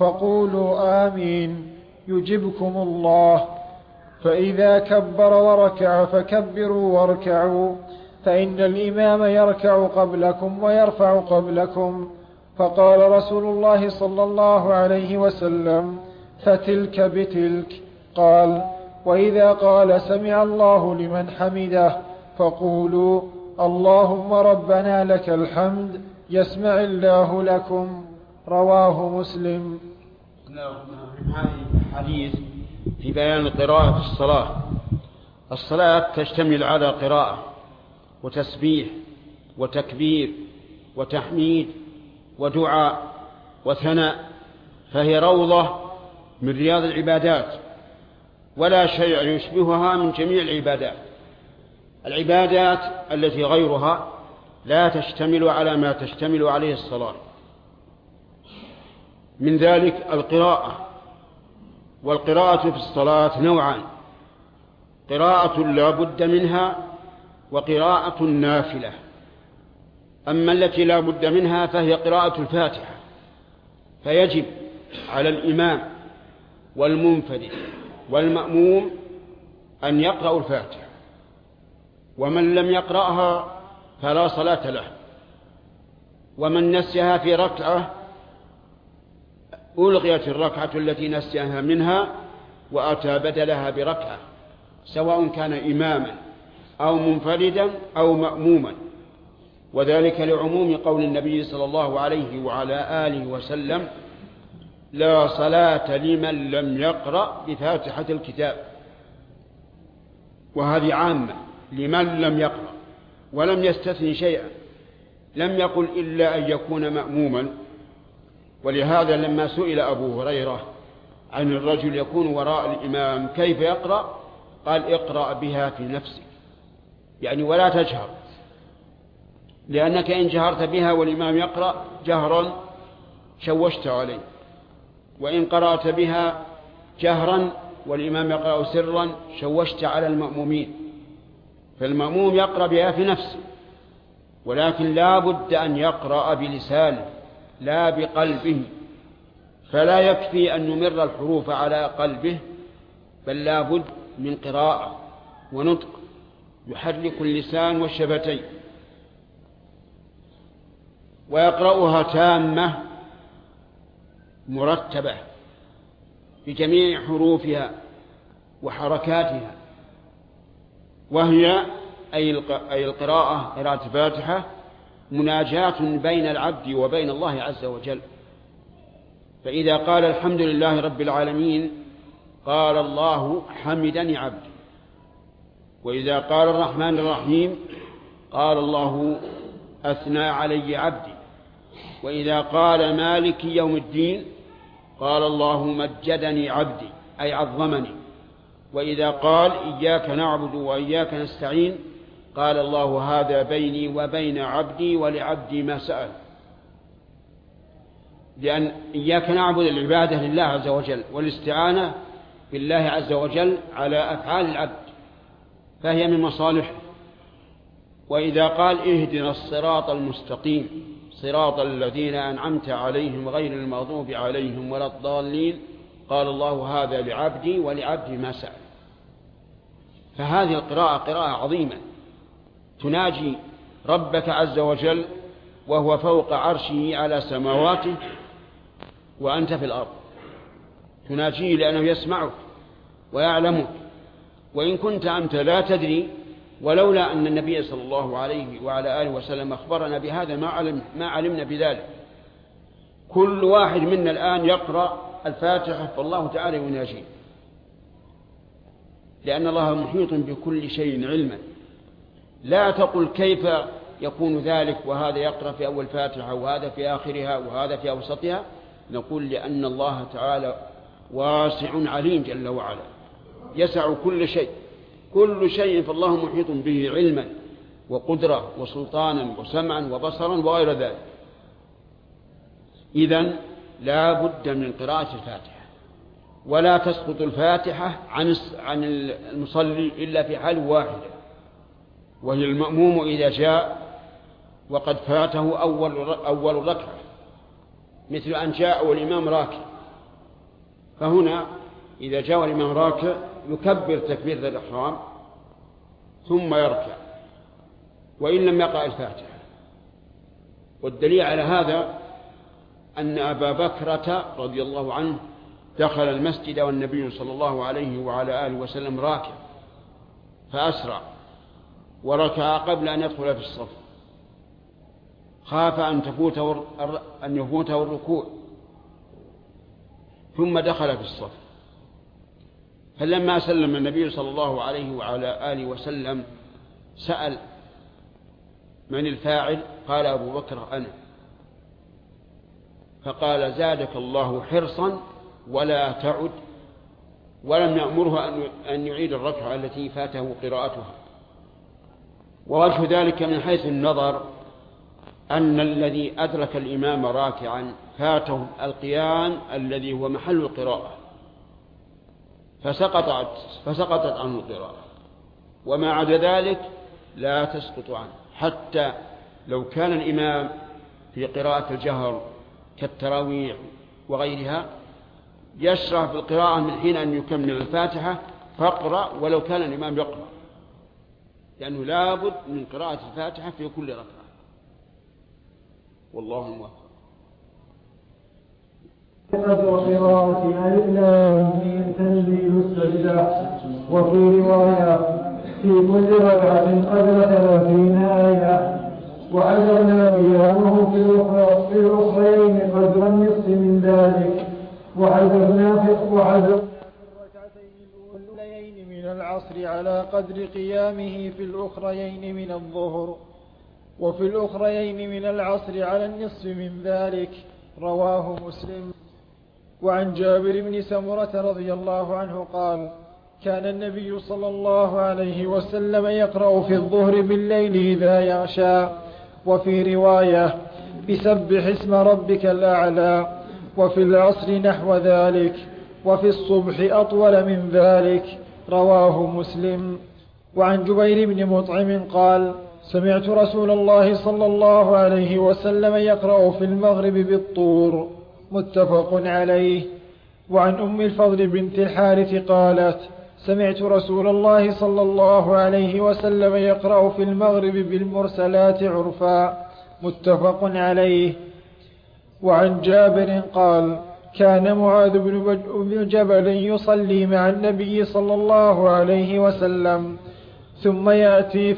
فقولوا آمين يجبكم الله. فإذا كبر وركع فكبروا واركعوا فإن الإمام يركع قبلكم ويرفع قبلكم. فقال رسول الله صلى الله عليه وسلم فتلك بتلك. قال وإذا قال سمع الله لمن حمده فقولوا اللهم ربنا لك الحمد يسمع الله لكم. رواه مسلم.
هذه الحديث في بيان القراءة في الصلاة. الصلاة تشتمل على قراءة وتسبيح وتكبير وتحميد ودعاء وثناء، فهي روضة من رياض العبادات، ولا شيء يشبهها من جميع العبادات. العبادات التي غيرها لا تشتمل على ما تشتمل عليه الصلاة، من ذلك القراءة. والقراءة في الصلاة نوعان: قراءة لا بد منها وقراءة نافلة. أما التي لا بد منها فهي قراءة الفاتحة، فيجب على الإمام والمنفرد والمأموم أن يقرأوا الفاتحة، ومن لم يقرأها فلا صلاة له. ومن نسيها في ركعة ألغيت الركعة التي نسيها منها وأتى بدلها بركعة، سواء كان إماما أو منفردا أو مأموما، وذلك لعموم قول النبي صلى الله عليه وعلى آله وسلم: لا صلاة لمن لم يقرأ بفاتحة الكتاب. وهذه عامة لمن لم يقرأ، ولم يستثني شيئا، لم يقل إلا أن يكون مأموما. ولهذا لما سئل أبو هريرة عن الرجل يكون وراء الإمام كيف يقرأ، قال: اقرأ بها في نفسك، يعني ولا تجهر، لأنك إن جهرت بها والإمام يقرأ جهرا شوشت عليه، وإن قرأت بها جهرا والإمام يقرأ سرا شوشت على المأمومين. فالمأموم يقرأ بها في نفسه، ولكن لا بد أن يقرأ بلسانه لا بقلبه، فلا يكفي أن نمر الحروف على قلبه، بل لا بد من قراءة ونطق يحرك اللسان والشفتين، ويقرأها تامة مرتبة بجميع حروفها وحركاتها، وهي أي القراءة قراءة الفاتحة مناجاة بين العبد وبين الله عز وجل. فإذا قال الحمد لله رب العالمين قال الله حمدني عبدي، وإذا قال الرحمن الرحيم قال الله أثنى علي عبدي، وإذا قال مالك يوم الدين قال الله مجدني عبدي أي عظمني، وإذا قال إياك نعبد وإياك نستعين قال الله هذا بيني وبين عبدي ولعبدي ما سأل. لأن إياك نعبد العبادة لله عز وجل، والاستعانة بالله عز وجل على أفعال العبد فهي من مصالحه. وإذا قال اهدنا الصراط المستقيم صراط الذين أنعمت عليهم غير المغضوب عليهم ولا الضالين قال الله هذا لعبدي ولعبدي ما سأل. فهذه القراءة قراءة عظيمة تناجي ربك عز وجل وهو فوق عرشه على سماواته وأنت في الأرض، تناجيه لأنه يسمعك ويعلمك، وإن كنت أنت لا تدري، ولولا أن النبي صلى الله عليه وعلى آله وسلم أخبرنا بهذا ما علمنا بذلك. كل واحد منا الآن يقرأ الفاتحة فالله تعالى يناجيه، لأن الله محيط بكل شيء علما. لا تقل كيف يكون ذلك وهذا يقرأ في أول فاتحة وهذا في آخرها وهذا في أوسطها، نقول لأن الله تعالى واسع عليم جل وعلا يسع كل شيء، كل شيء فالله محيط به علما وقدرة وسلطانا وسمعا وبصرا وغير ذلك. إذن لا بد من قراءة الفاتحة، ولا تسقط الفاتحة عن المصلي إلا في حال واحدة، وهي المأموم إذا جاء وقد فاته أول ركعة، مثل أن جاء والإمام راكع، فهنا إذا جاء الإمام راكع يكبر تكبير الإحرام ثم يركع وإن لم يقرأ الفاتحة. والدليل على هذا أن أبا بكرة رضي الله عنه دخل المسجد والنبي صلى الله عليه وعلى آله وسلم راكع، فأسرع وركع قبل أن يدخل في الصف، خاف أن يفوته الركوع، ثم دخل في الصف. فلما سلم النبي صلى الله عليه وعلى آله وسلم سأل من الفاعل؟ قال أبو بكر أنا. فقال زادك الله حرصا ولا تعد، ولم يأمره أن يعيد الركعة التي فاته قراءتها. ووجه ذلك من حيث النظر أن الذي أدرك الإمام راكعا فاته القيام الذي هو محل القراءة، فسقطت عنه القراءة، وما عدا ذلك لا تسقط عنه، حتى لو كان الإمام في قراءة الجهر كالتراويح وغيرها يشرع في القراءة من حين أن يكمل الفاتحة فاقرأ ولو كان الإمام يقرأ، لأنه لابد من قراءة الفاتحة في كل ركعة. والله موفق.
وقراءة الإسلام تنزيل السجدة. وفي رواية في كل ركعة قدر 30 آية، وعذرنا قيامه في الأخرين قدر النصف من ذلك، وعذرنا في الركعتين الأوليين من العصر على قدر قيامه في الأخرين من الظهر، وفي الأخرين من العصر على النصف من ذلك. رواه مسلم. وعن جابر بن سمرة رضي الله عنه قال: كان النبي صلى الله عليه وسلم يقرأ في الظهر بالليل إذا يغشى، وفي رواية بسبح اسم ربك الأعلى، وفي العصر نحو ذلك، وفي الصبح أطول من ذلك. رواه مسلم. وعن جبير بن مطعم قال: سمعت رسول الله صلى الله عليه وسلم يقرأ في المغرب بالطور. متفق عليه. وعن أم الفضل بنت الحارث قالت: سمعت رسول الله صلى الله عليه وسلم يقرأ في المغرب بالمرسلات عرفا. متفق عليه. وعن جابر قال: كان معاذ بن جبل يصلي مع النبي صلى الله عليه وسلم ثم يأتي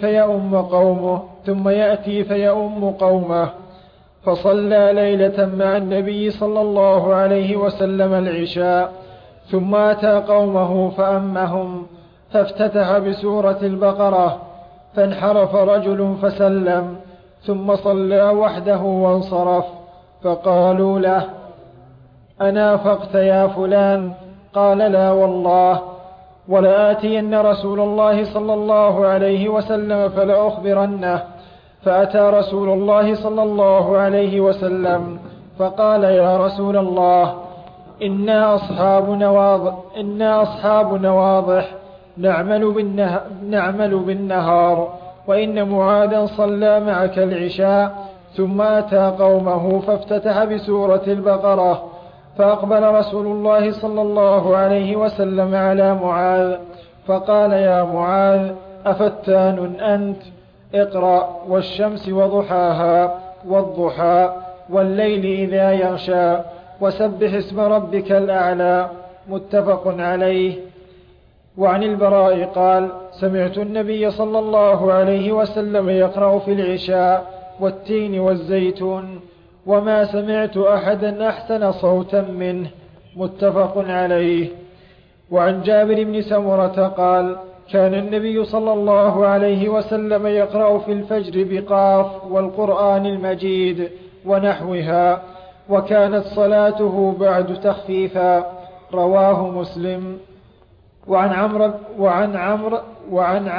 فيؤم قومه، فصلى ليلة مع النبي صلى الله عليه وسلم العشاء، ثم أتى قومه فأمهم، فافتتح بسورة البقرة، فانحرف رجل فسلم، ثم صلى وحده وانصرف، فقالوا له: أنافقت يا فلان؟ قال: لا والله، ولآتين رسول الله صلى الله عليه وسلم فلأخبرنه. فأتى رسول الله صلى الله عليه وسلم فقال: يا رسول الله، إنا أصحاب نواضح نعمل بالنهار، وإن معاذا صلى معك العشاء ثم أتى قومه فافتتح بسورة البقرة، فأقبل رسول الله صلى الله عليه وسلم على معاذ فقال: يا معاذ، أفتان أنت؟ اقرأ: والشمس وضحاها، والضحى، والليل إذا يغشى، وسبح اسم ربك الأعلى. متفق عليه. وعن البراء قال: سمعت النبي صلى الله عليه وسلم يقرأ في العشاء: والتين والزيتون، وما سمعت أحدا أحسن صوتا منه. متفق عليه. وعن جابر بن سمرة قال: كان النبي صلى الله عليه وسلم يقرأ في الفجر بقاف والقرآن المجيد ونحوها، وكانت صلاته بعد تخفيفا. رواه مسلم. وعن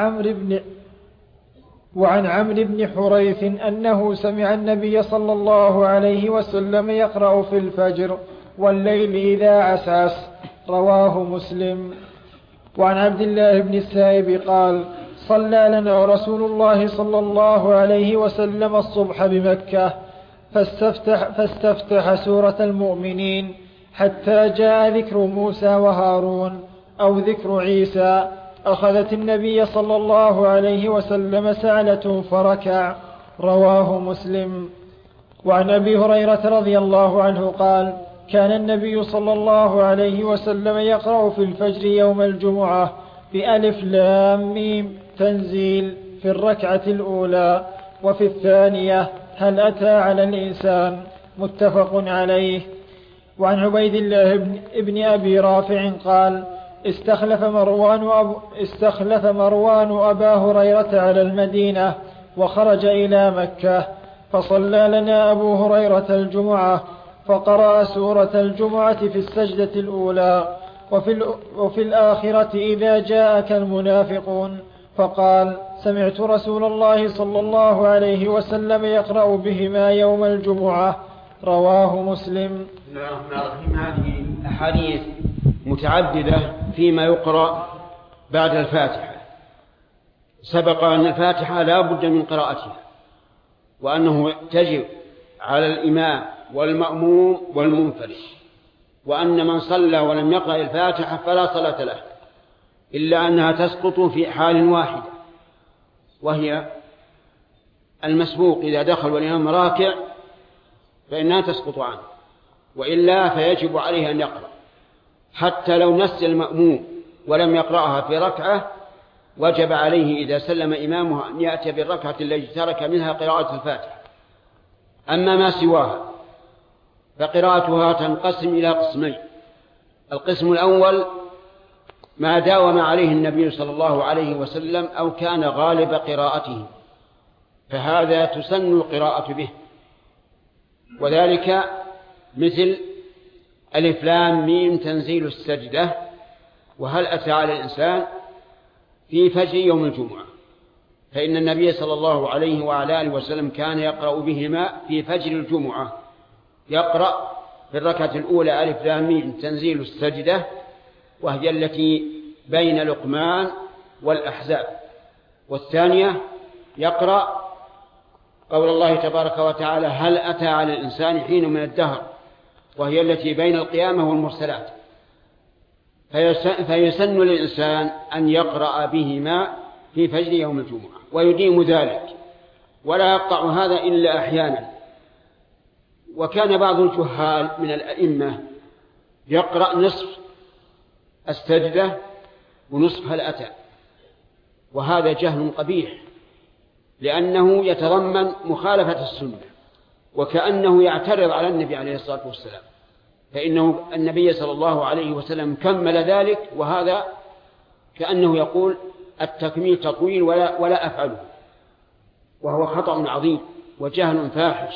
عمرو بن حريث أنه سمع النبي صلى الله عليه وسلم يقرأ في الفجر: والليل إذا عسعس. رواه مسلم. وعن عبد الله بن السائب قال: صلى لنا رسول الله صلى الله عليه وسلم الصبح بمكة، فاستفتح سورة المؤمنين حتى جاء ذكر موسى وهارون أو ذكر عيسى، أخذت النبي صلى الله عليه وسلم سعلة فركع. رواه مسلم. وعن أبي هريرة رضي الله عنه قال: كان النبي صلى الله عليه وسلم يقرأ في الفجر يوم الجمعة بألف لام ميم تنزيل في الركعة الأولى، وفي الثانية هل أتى على الإنسان. متفق عليه. وعن عبيد الله ابن أبي رافع قال: استخلف مروان أبا هريرة على المدينة وخرج إلى مكة، فصلى لنا أبو هريرة الجمعة، فقرأ سورة الجمعة في السجدة الأولى وفي الآخرة إذا جاءك المنافقون، فقال: سمعت رسول الله صلى الله عليه وسلم يقرأ بهما يوم الجمعة. رواه مسلم.
هذه أحاديث متعددة فيما يقرأ بعد الفاتحة. سبق أن الفاتحة لا بد من قراءتها، وأنه تجب على الإمام والمأموم والمنفرد، وأن من صلى ولم يقرأ الفاتحة فلا صلاة له، إلا أنها تسقط في حال واحدة، وهي المسبوق إذا دخل والإمام راكع فإنها تسقط عنه، وإلا فيجب عليه أن يقرأ، حتى لو نسي المأموم ولم يقرأها في ركعة وجب عليه إذا سلم إمامه أن يأتي بالركعة التي ترك منها قراءة الفاتحة. أما ما سواها فقراءتها تنقسم إلى قسمين: القسم الأول ما داوم عليه النبي صلى الله عليه وسلم أو كان غالب قراءته، فهذا تسن القراءة به، وذلك مثل ألف لام ميم تنزيل السجدة، وهل أتى على الإنسان في فجر يوم الجمعة، فإن النبي صلى الله عليه وعلى آله وسلم كان يقرأ بهما في فجر الجمعة، يقرأ في الركعة الأولى ألف لام ميم تنزيل السجدة، وهي التي بين لقمان والأحزاب، والثانية يقرأ قول الله تبارك وتعالى: هل أتى على الإنسان حين من الدهر، وهي التي بين القيامة والمرسلات. فيسن للإنسان أن يقرأ بهما في فجر يوم الجمعة ويديم ذلك ولا يقطع هذا إلا أحيانا. وكان بعض الجهال من الأئمة يقرأ نصف السجدة ونصف هل أتى، وهذا جهل قبيح لأنه يتضمن مخالفة السنة وكأنه يعترض على النبي عليه الصلاة والسلام، فإنه النبي صلى الله عليه وسلم كمل ذلك، وهذا كأنه يقول التكميل تطويل ولا أفعله، وهو خطأ عظيم وجهل فاحش.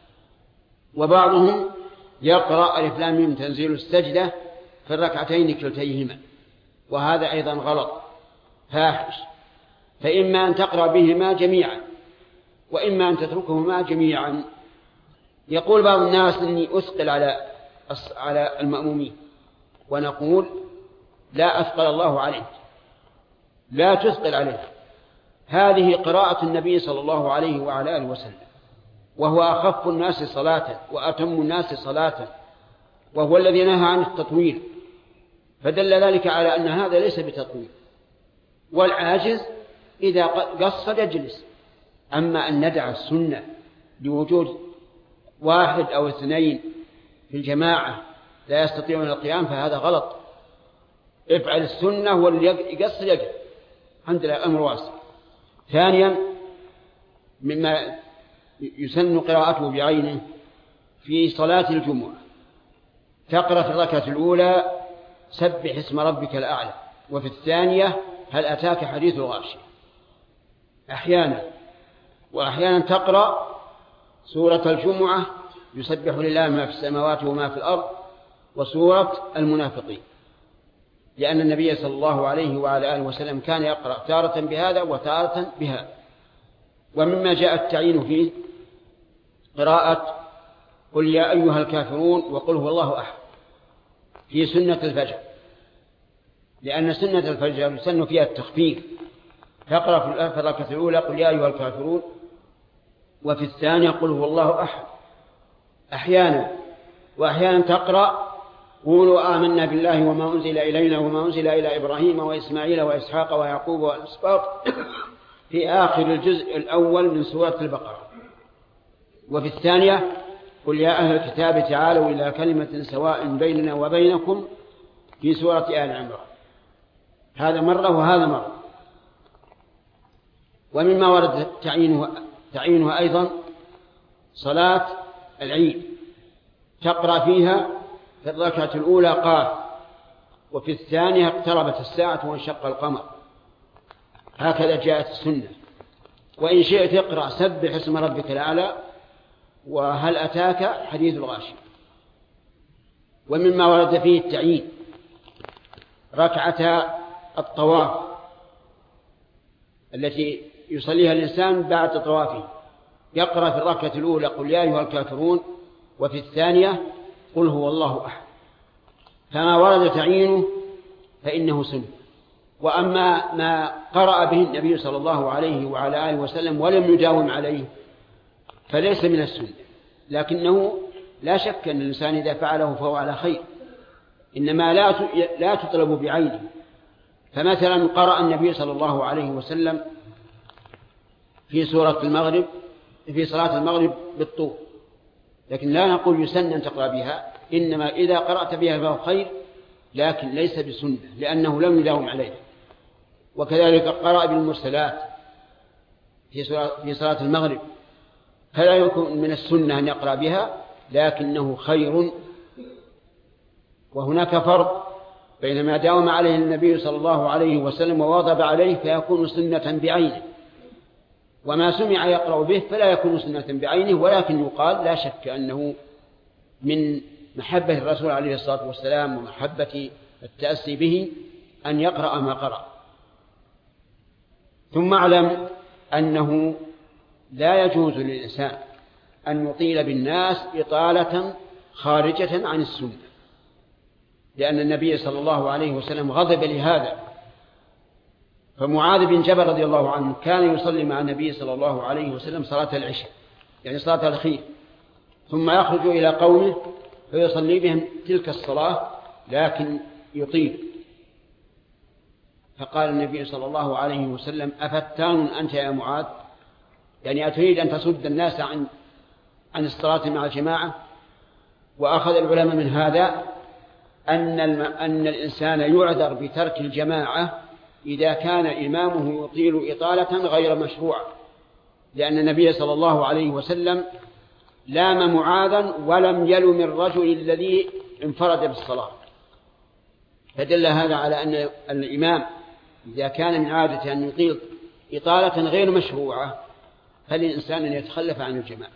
وبعضهم يقرأ ألف لام ميم تنزيل السجدة في الركعتين كلتيهما، وهذا أيضا غلط فاحش، فإما أن تقرأ بهما جميعا وإما أن تتركهما جميعا. يقول بعض الناس إني أثقل على المأمومين، ونقول لا أثقل الله عليك، لا تثقل عليه، هذه قراءة النبي صلى الله عليه وعلى آله وسلم، وهو أخف الناس صلاة وأتم الناس صلاة، وهو الذي نهى عن التطويل، فدل ذلك على أن هذا ليس بتطويل. والعاجز إذا قصر يجلس. أما أن ندع السنة لوجود واحد أو اثنين في الجماعة لا يستطيعون القيام فهذا غلط. افعل السنة واللي يقصر يجلس، الحمد لله أمر واسع. ثانيا مما يسن قراءته بعينه في صلاة الجمعة تقرأ في الركعة الأولى سبح اسم ربك الأعلى، وفي الثانية هل أتاك حديث الغاشية أحيانا، وأحيانا تقرأ سورة الجمعة يسبح لله ما في السماوات وما في الأرض، وسورة المنافقين، لأن النبي صلى الله عليه وعلى آله وسلم كان يقرأ تارة بهذا وتارة بهذا. ومما جاء التعيين فيه قراءة قل يا أيها الكافرون وقل هو الله أحد في سنة الفجر، لأن سنة الفجر يسن فيها التخفيف، تقرأ في الركعة الأولى قل يا أيها الكافرون، وفي الثانية قل هو الله أحد أحيانا، وأحيانا تقرأ قولوا آمنا بالله وما أنزل إلينا وما أنزل إلى إبراهيم وإسماعيل وإسحاق ويعقوب والأسباط في آخر الجزء الأول من سورة البقرة. وفي الثانية قل يا أهل الكتاب تعالوا إلى كلمة سواء بيننا وبينكم في سورة آل عمران. هذا مرة وهذا مرة. ومما ورد تعيينها أيضا صلاة العيد تقرأ فيها في الركعة الأولى قاف، وفي الثانية اقتربت الساعة وانشق القمر، هكذا جاءت السنة. وإن شئت اقرأ سبح اسم ربك الأعلى وهل أتاك حديث الغاشية. ومما ورد فيه التعيين ركعة الطواف التي يصليها الإنسان بعد طوافه، يقرأ في الركعة الأولى قل يا أيها الكافرون، وفي الثانية قل هو الله أحد. فما ورد تعيينه فإنه سنة. وأما ما قرأ به النبي صلى الله عليه وعلى آله وسلم ولم يداوم عليه فليس من السنة، لكنه لا شك أن الإنسان إذا فعله فهو على خير، إنما لا تطلب بعينه. فمثلا قرأ النبي صلى الله عليه وسلم في صلاة المغرب بالطور، لكن لا نقول يسن أن تقرأ بها، إنما إذا قرأت بها فهو خير، لكن ليس بسنة لأنه لم يداوم عليه. وكذلك قرأ بالمرسلات في صلاة المغرب، فلا يكون من السنة أن يقرأ بها، لكنه خير. وهناك فرق بين ما داوم عليه النبي صلى الله عليه وسلم وواظب عليه فيكون سنة بعينه، وما سمع يقرأ به فلا يكون سنة بعينه، ولكن يقال لا شك أنه من محبة الرسول عليه الصلاة والسلام ومحبة التأسي به أن يقرأ ما قرأ. ثم اعلم أنه لا يجوز للإنسان أن يطيل بالناس إطالة خارجة عن السنة، لأن النبي صلى الله عليه وسلم غضب لهذا. فمعاذ بن جبل رضي الله عنه كان يصلي مع النبي صلى الله عليه وسلم صلاة العشاء، يعني صلاة الخير، ثم يخرج إلى قومه فيصلي بهم تلك الصلاة، لكن يطيل فقال النبي صلى الله عليه وسلم: أفتان أنت يا معاذ؟ يعني أتريد أن تصد الناس عن الصلاة مع الجماعة؟ وأخذ العلماء من هذا أن الإنسان يعذر بترك الجماعة إذا كان إمامه يطيل إطالة غير مشروعة، لأن النبي صلى الله عليه وسلم لام معاذا ولم يلم الرجل الذي انفرد بالصلاة، فدل هذا على أن الإمام إذا كان من عادته أن يطيل إطالة غير مشروعة فالإنسان أن يتخلف عن الجماعة.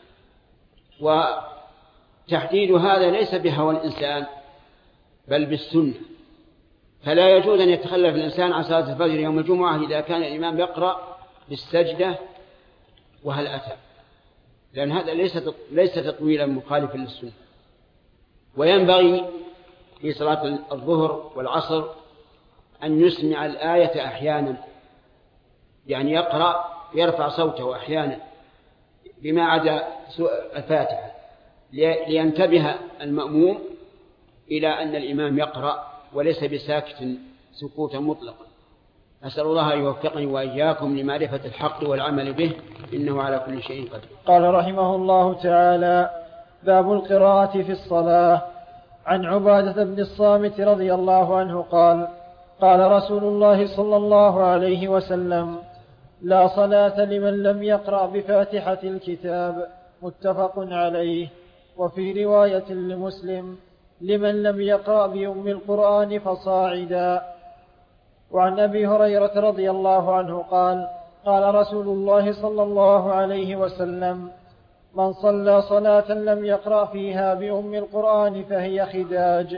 وتحديد هذا ليس بهوى الإنسان بل بالسنة، فلا يجوز أن يتخلف الإنسان عن صلاة الفجر يوم الجمعة إذا كان الإمام يقرأ بالسجدة وهل أتى، لأن هذا ليس تطويلا مخالفا للسنة. وينبغي في صلاة الظهر والعصر أن يسمع الآية أحيانا، يعني يقرأ يرفع صوته أحيانا بما عدا الفاتحة، لينتبه المأموم إلى أن الإمام يقرأ وليس بساكت سكوتا مطلقا. أسأل الله أن يوفقني وإياكم لمعرفة الحق والعمل به، إنه على كل شيء قدير.
قال رحمه الله تعالى: باب القراءة في الصلاة. عن عبادة بن الصامت رضي الله عنه قال: قال رسول الله صلى الله عليه وسلم: لا صلاة لمن لم يقرأ بفاتحة الكتاب. متفق عليه. وفي رواية لمسلم: لمن لم يقرأ بأم القرآن فصاعدا. وعن أبي هريرة رضي الله عنه قال: قال رسول الله صلى الله عليه وسلم: من صلى صلاة لم يقرأ فيها بأم القرآن فهي خداج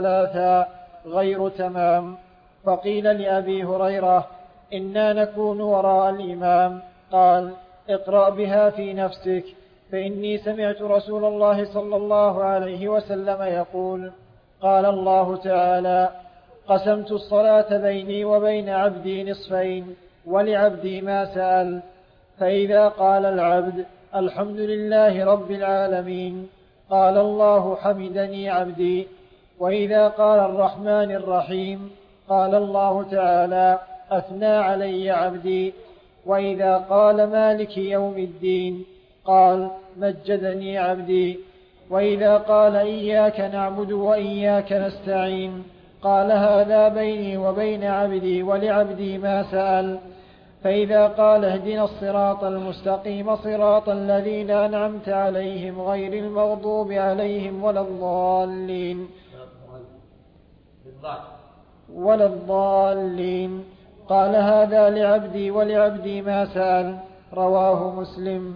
3 غير تمام. فقيل لأبي هريرة: إنا نكون وراء الإمام. قال: اقرأ بها في نفسك، فإني سمعت رسول الله صلى الله عليه وسلم يقول: قال الله تعالى: قسمت الصلاة بيني وبين عبدي نصفين، ولعبدي ما سأل. فإذا قال العبد: الحمد لله رب العالمين، قال الله: حمدني عبدي. وإذا قال الرحمن الرحيم، قال الله تعالى: أثنى علي عبدي. وإذا قال مالك يوم الدين، قال: مجدني عبدي. وإذا قال إياك نعبد وإياك نستعين، قال: هذا بيني وبين عبدي ولعبدي ما سأل. فإذا قال: اهدنا الصراط المستقيم صراط الذين أنعمت عليهم غير المغضوب عليهم ولا الضالين، قال: هذا لعبدي ولعبدي ما سأل. رواه مسلم.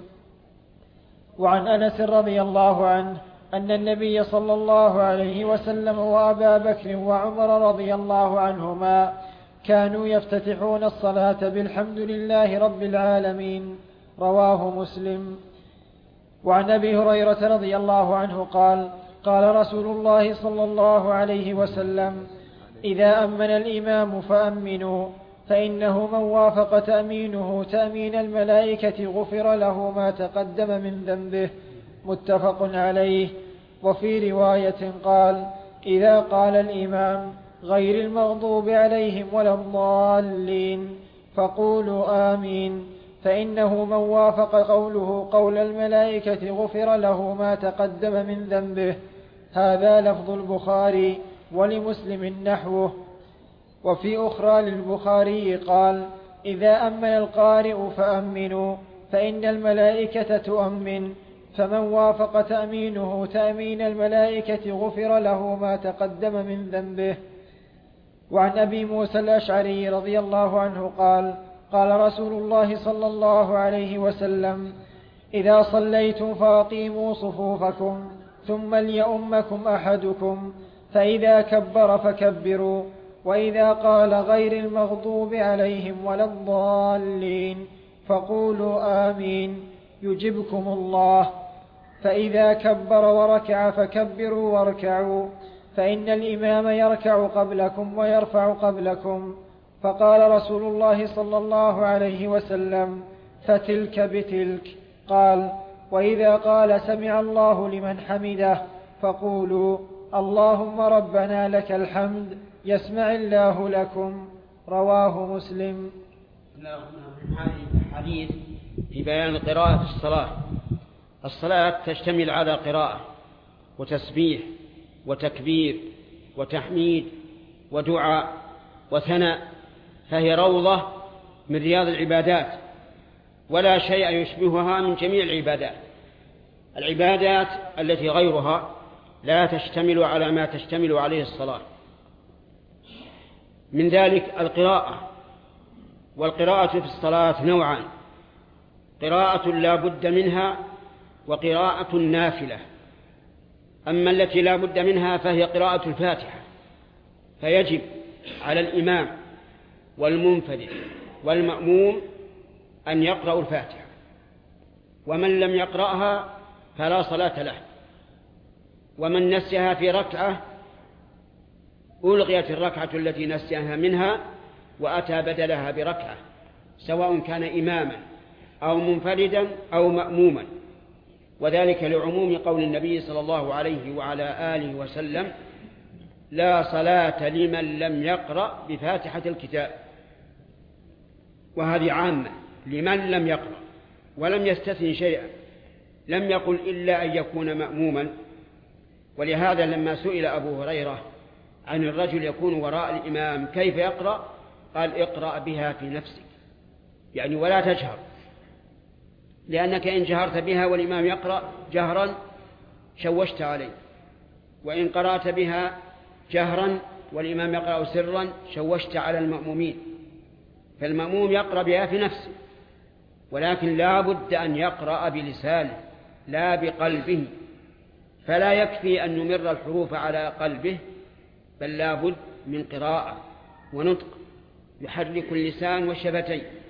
وعن أنس رضي الله عنه أن النبي صلى الله عليه وسلم وأبا بكر وعمر رضي الله عنهما كانوا يفتتحون الصلاة بالحمد لله رب العالمين. رواه مسلم. وعن أبي هريرة رضي الله عنه قال: قال رسول الله صلى الله عليه وسلم: إذا أمن الإمام فأمنوا، فإنه من وافق تأمينه تأمين الملائكة غفر له ما تقدم من ذنبه. متفق عليه. وفي رواية قال: إذا قال الإمام: غير المغضوب عليهم ولا الضالين، فقولوا آمين، فإنه من وافق قوله قول الملائكة غفر له ما تقدم من ذنبه. هذا لفظ البخاري، ولمسلم نحوه. وفي أخرى للبخاري قال: إذا أمن القارئ فأمنوا، فإن الملائكة تؤمن، فمن وافق تأمينه تأمين الملائكة غفر له ما تقدم من ذنبه. وعن أبي موسى الأشعري رضي الله عنه قال: قال رسول الله صلى الله عليه وسلم: إذا صليتم فأقيموا صفوفكم، ثم ليؤمكم أحدكم، فإذا كبر فكبروا، وإذا قال غير المغضوب عليهم ولا الضالين فقولوا آمين يجبكم الله. فإذا كبر وركع فكبروا واركعوا، فإن الإمام يركع قبلكم ويرفع قبلكم. فقال رسول الله صلى الله عليه وسلم: فتلك بتلك. قال: وإذا قال سمع الله لمن حمده فقولوا: اللهم ربنا لك الحمد، يسمع الله لكم. رواه مسلم.
من هذه الحديث في بيان القراءة في الصلاة. الصلاة تشتمل على قراءة وتسبيح وتكبير وتحميد ودعاء وثناء، فهي روضة من رياض العبادات، ولا شيء يشبهها من جميع العبادات. العبادات التي غيرها لا تشتمل على ما تشتمل عليه الصلاة. من ذلك القراءة، والقراءة في الصلاة نوعان: قراءة لا بد منها وقراءة نافلة. أما التي لا بد منها فهي قراءة الفاتحة، فيجب على الإمام والمنفرد والمأموم أن يقرأوا الفاتحة، ومن لم يقرأها فلا صلاة له. ومن نسيها في ركعة ألغيت الركعة التي نسيها منها وأتى بدلها بركعة، سواء كان إماما أو منفردا أو مأموما، وذلك لعموم قول النبي صلى الله عليه وعلى آله وسلم: لا صلاة لمن لم يقرأ بفاتحة الكتاب. وهذه عامة لمن لم يقرأ، ولم يستثني شيئا، لم يقل إلا أن يكون مأموما. ولهذا لما سئل أبو هريرة عن الرجل يكون وراء الإمام كيف يقرأ، قال: اقرأ بها في نفسك، يعني ولا تجهر، لأنك إن جهرت بها والإمام يقرأ جهرا شوشت عليه، وإن قرأت بها جهرا والإمام يقرأ سرا شوشت على المأمومين. فالمأموم يقرأ بها في نفسه، ولكن لا بد أن يقرأ بلسانه لا بقلبه، فلا يكفي أن يمر الحروف على قلبه، بل لا بد من قراءة ونطق يحرك اللسان والشفتين.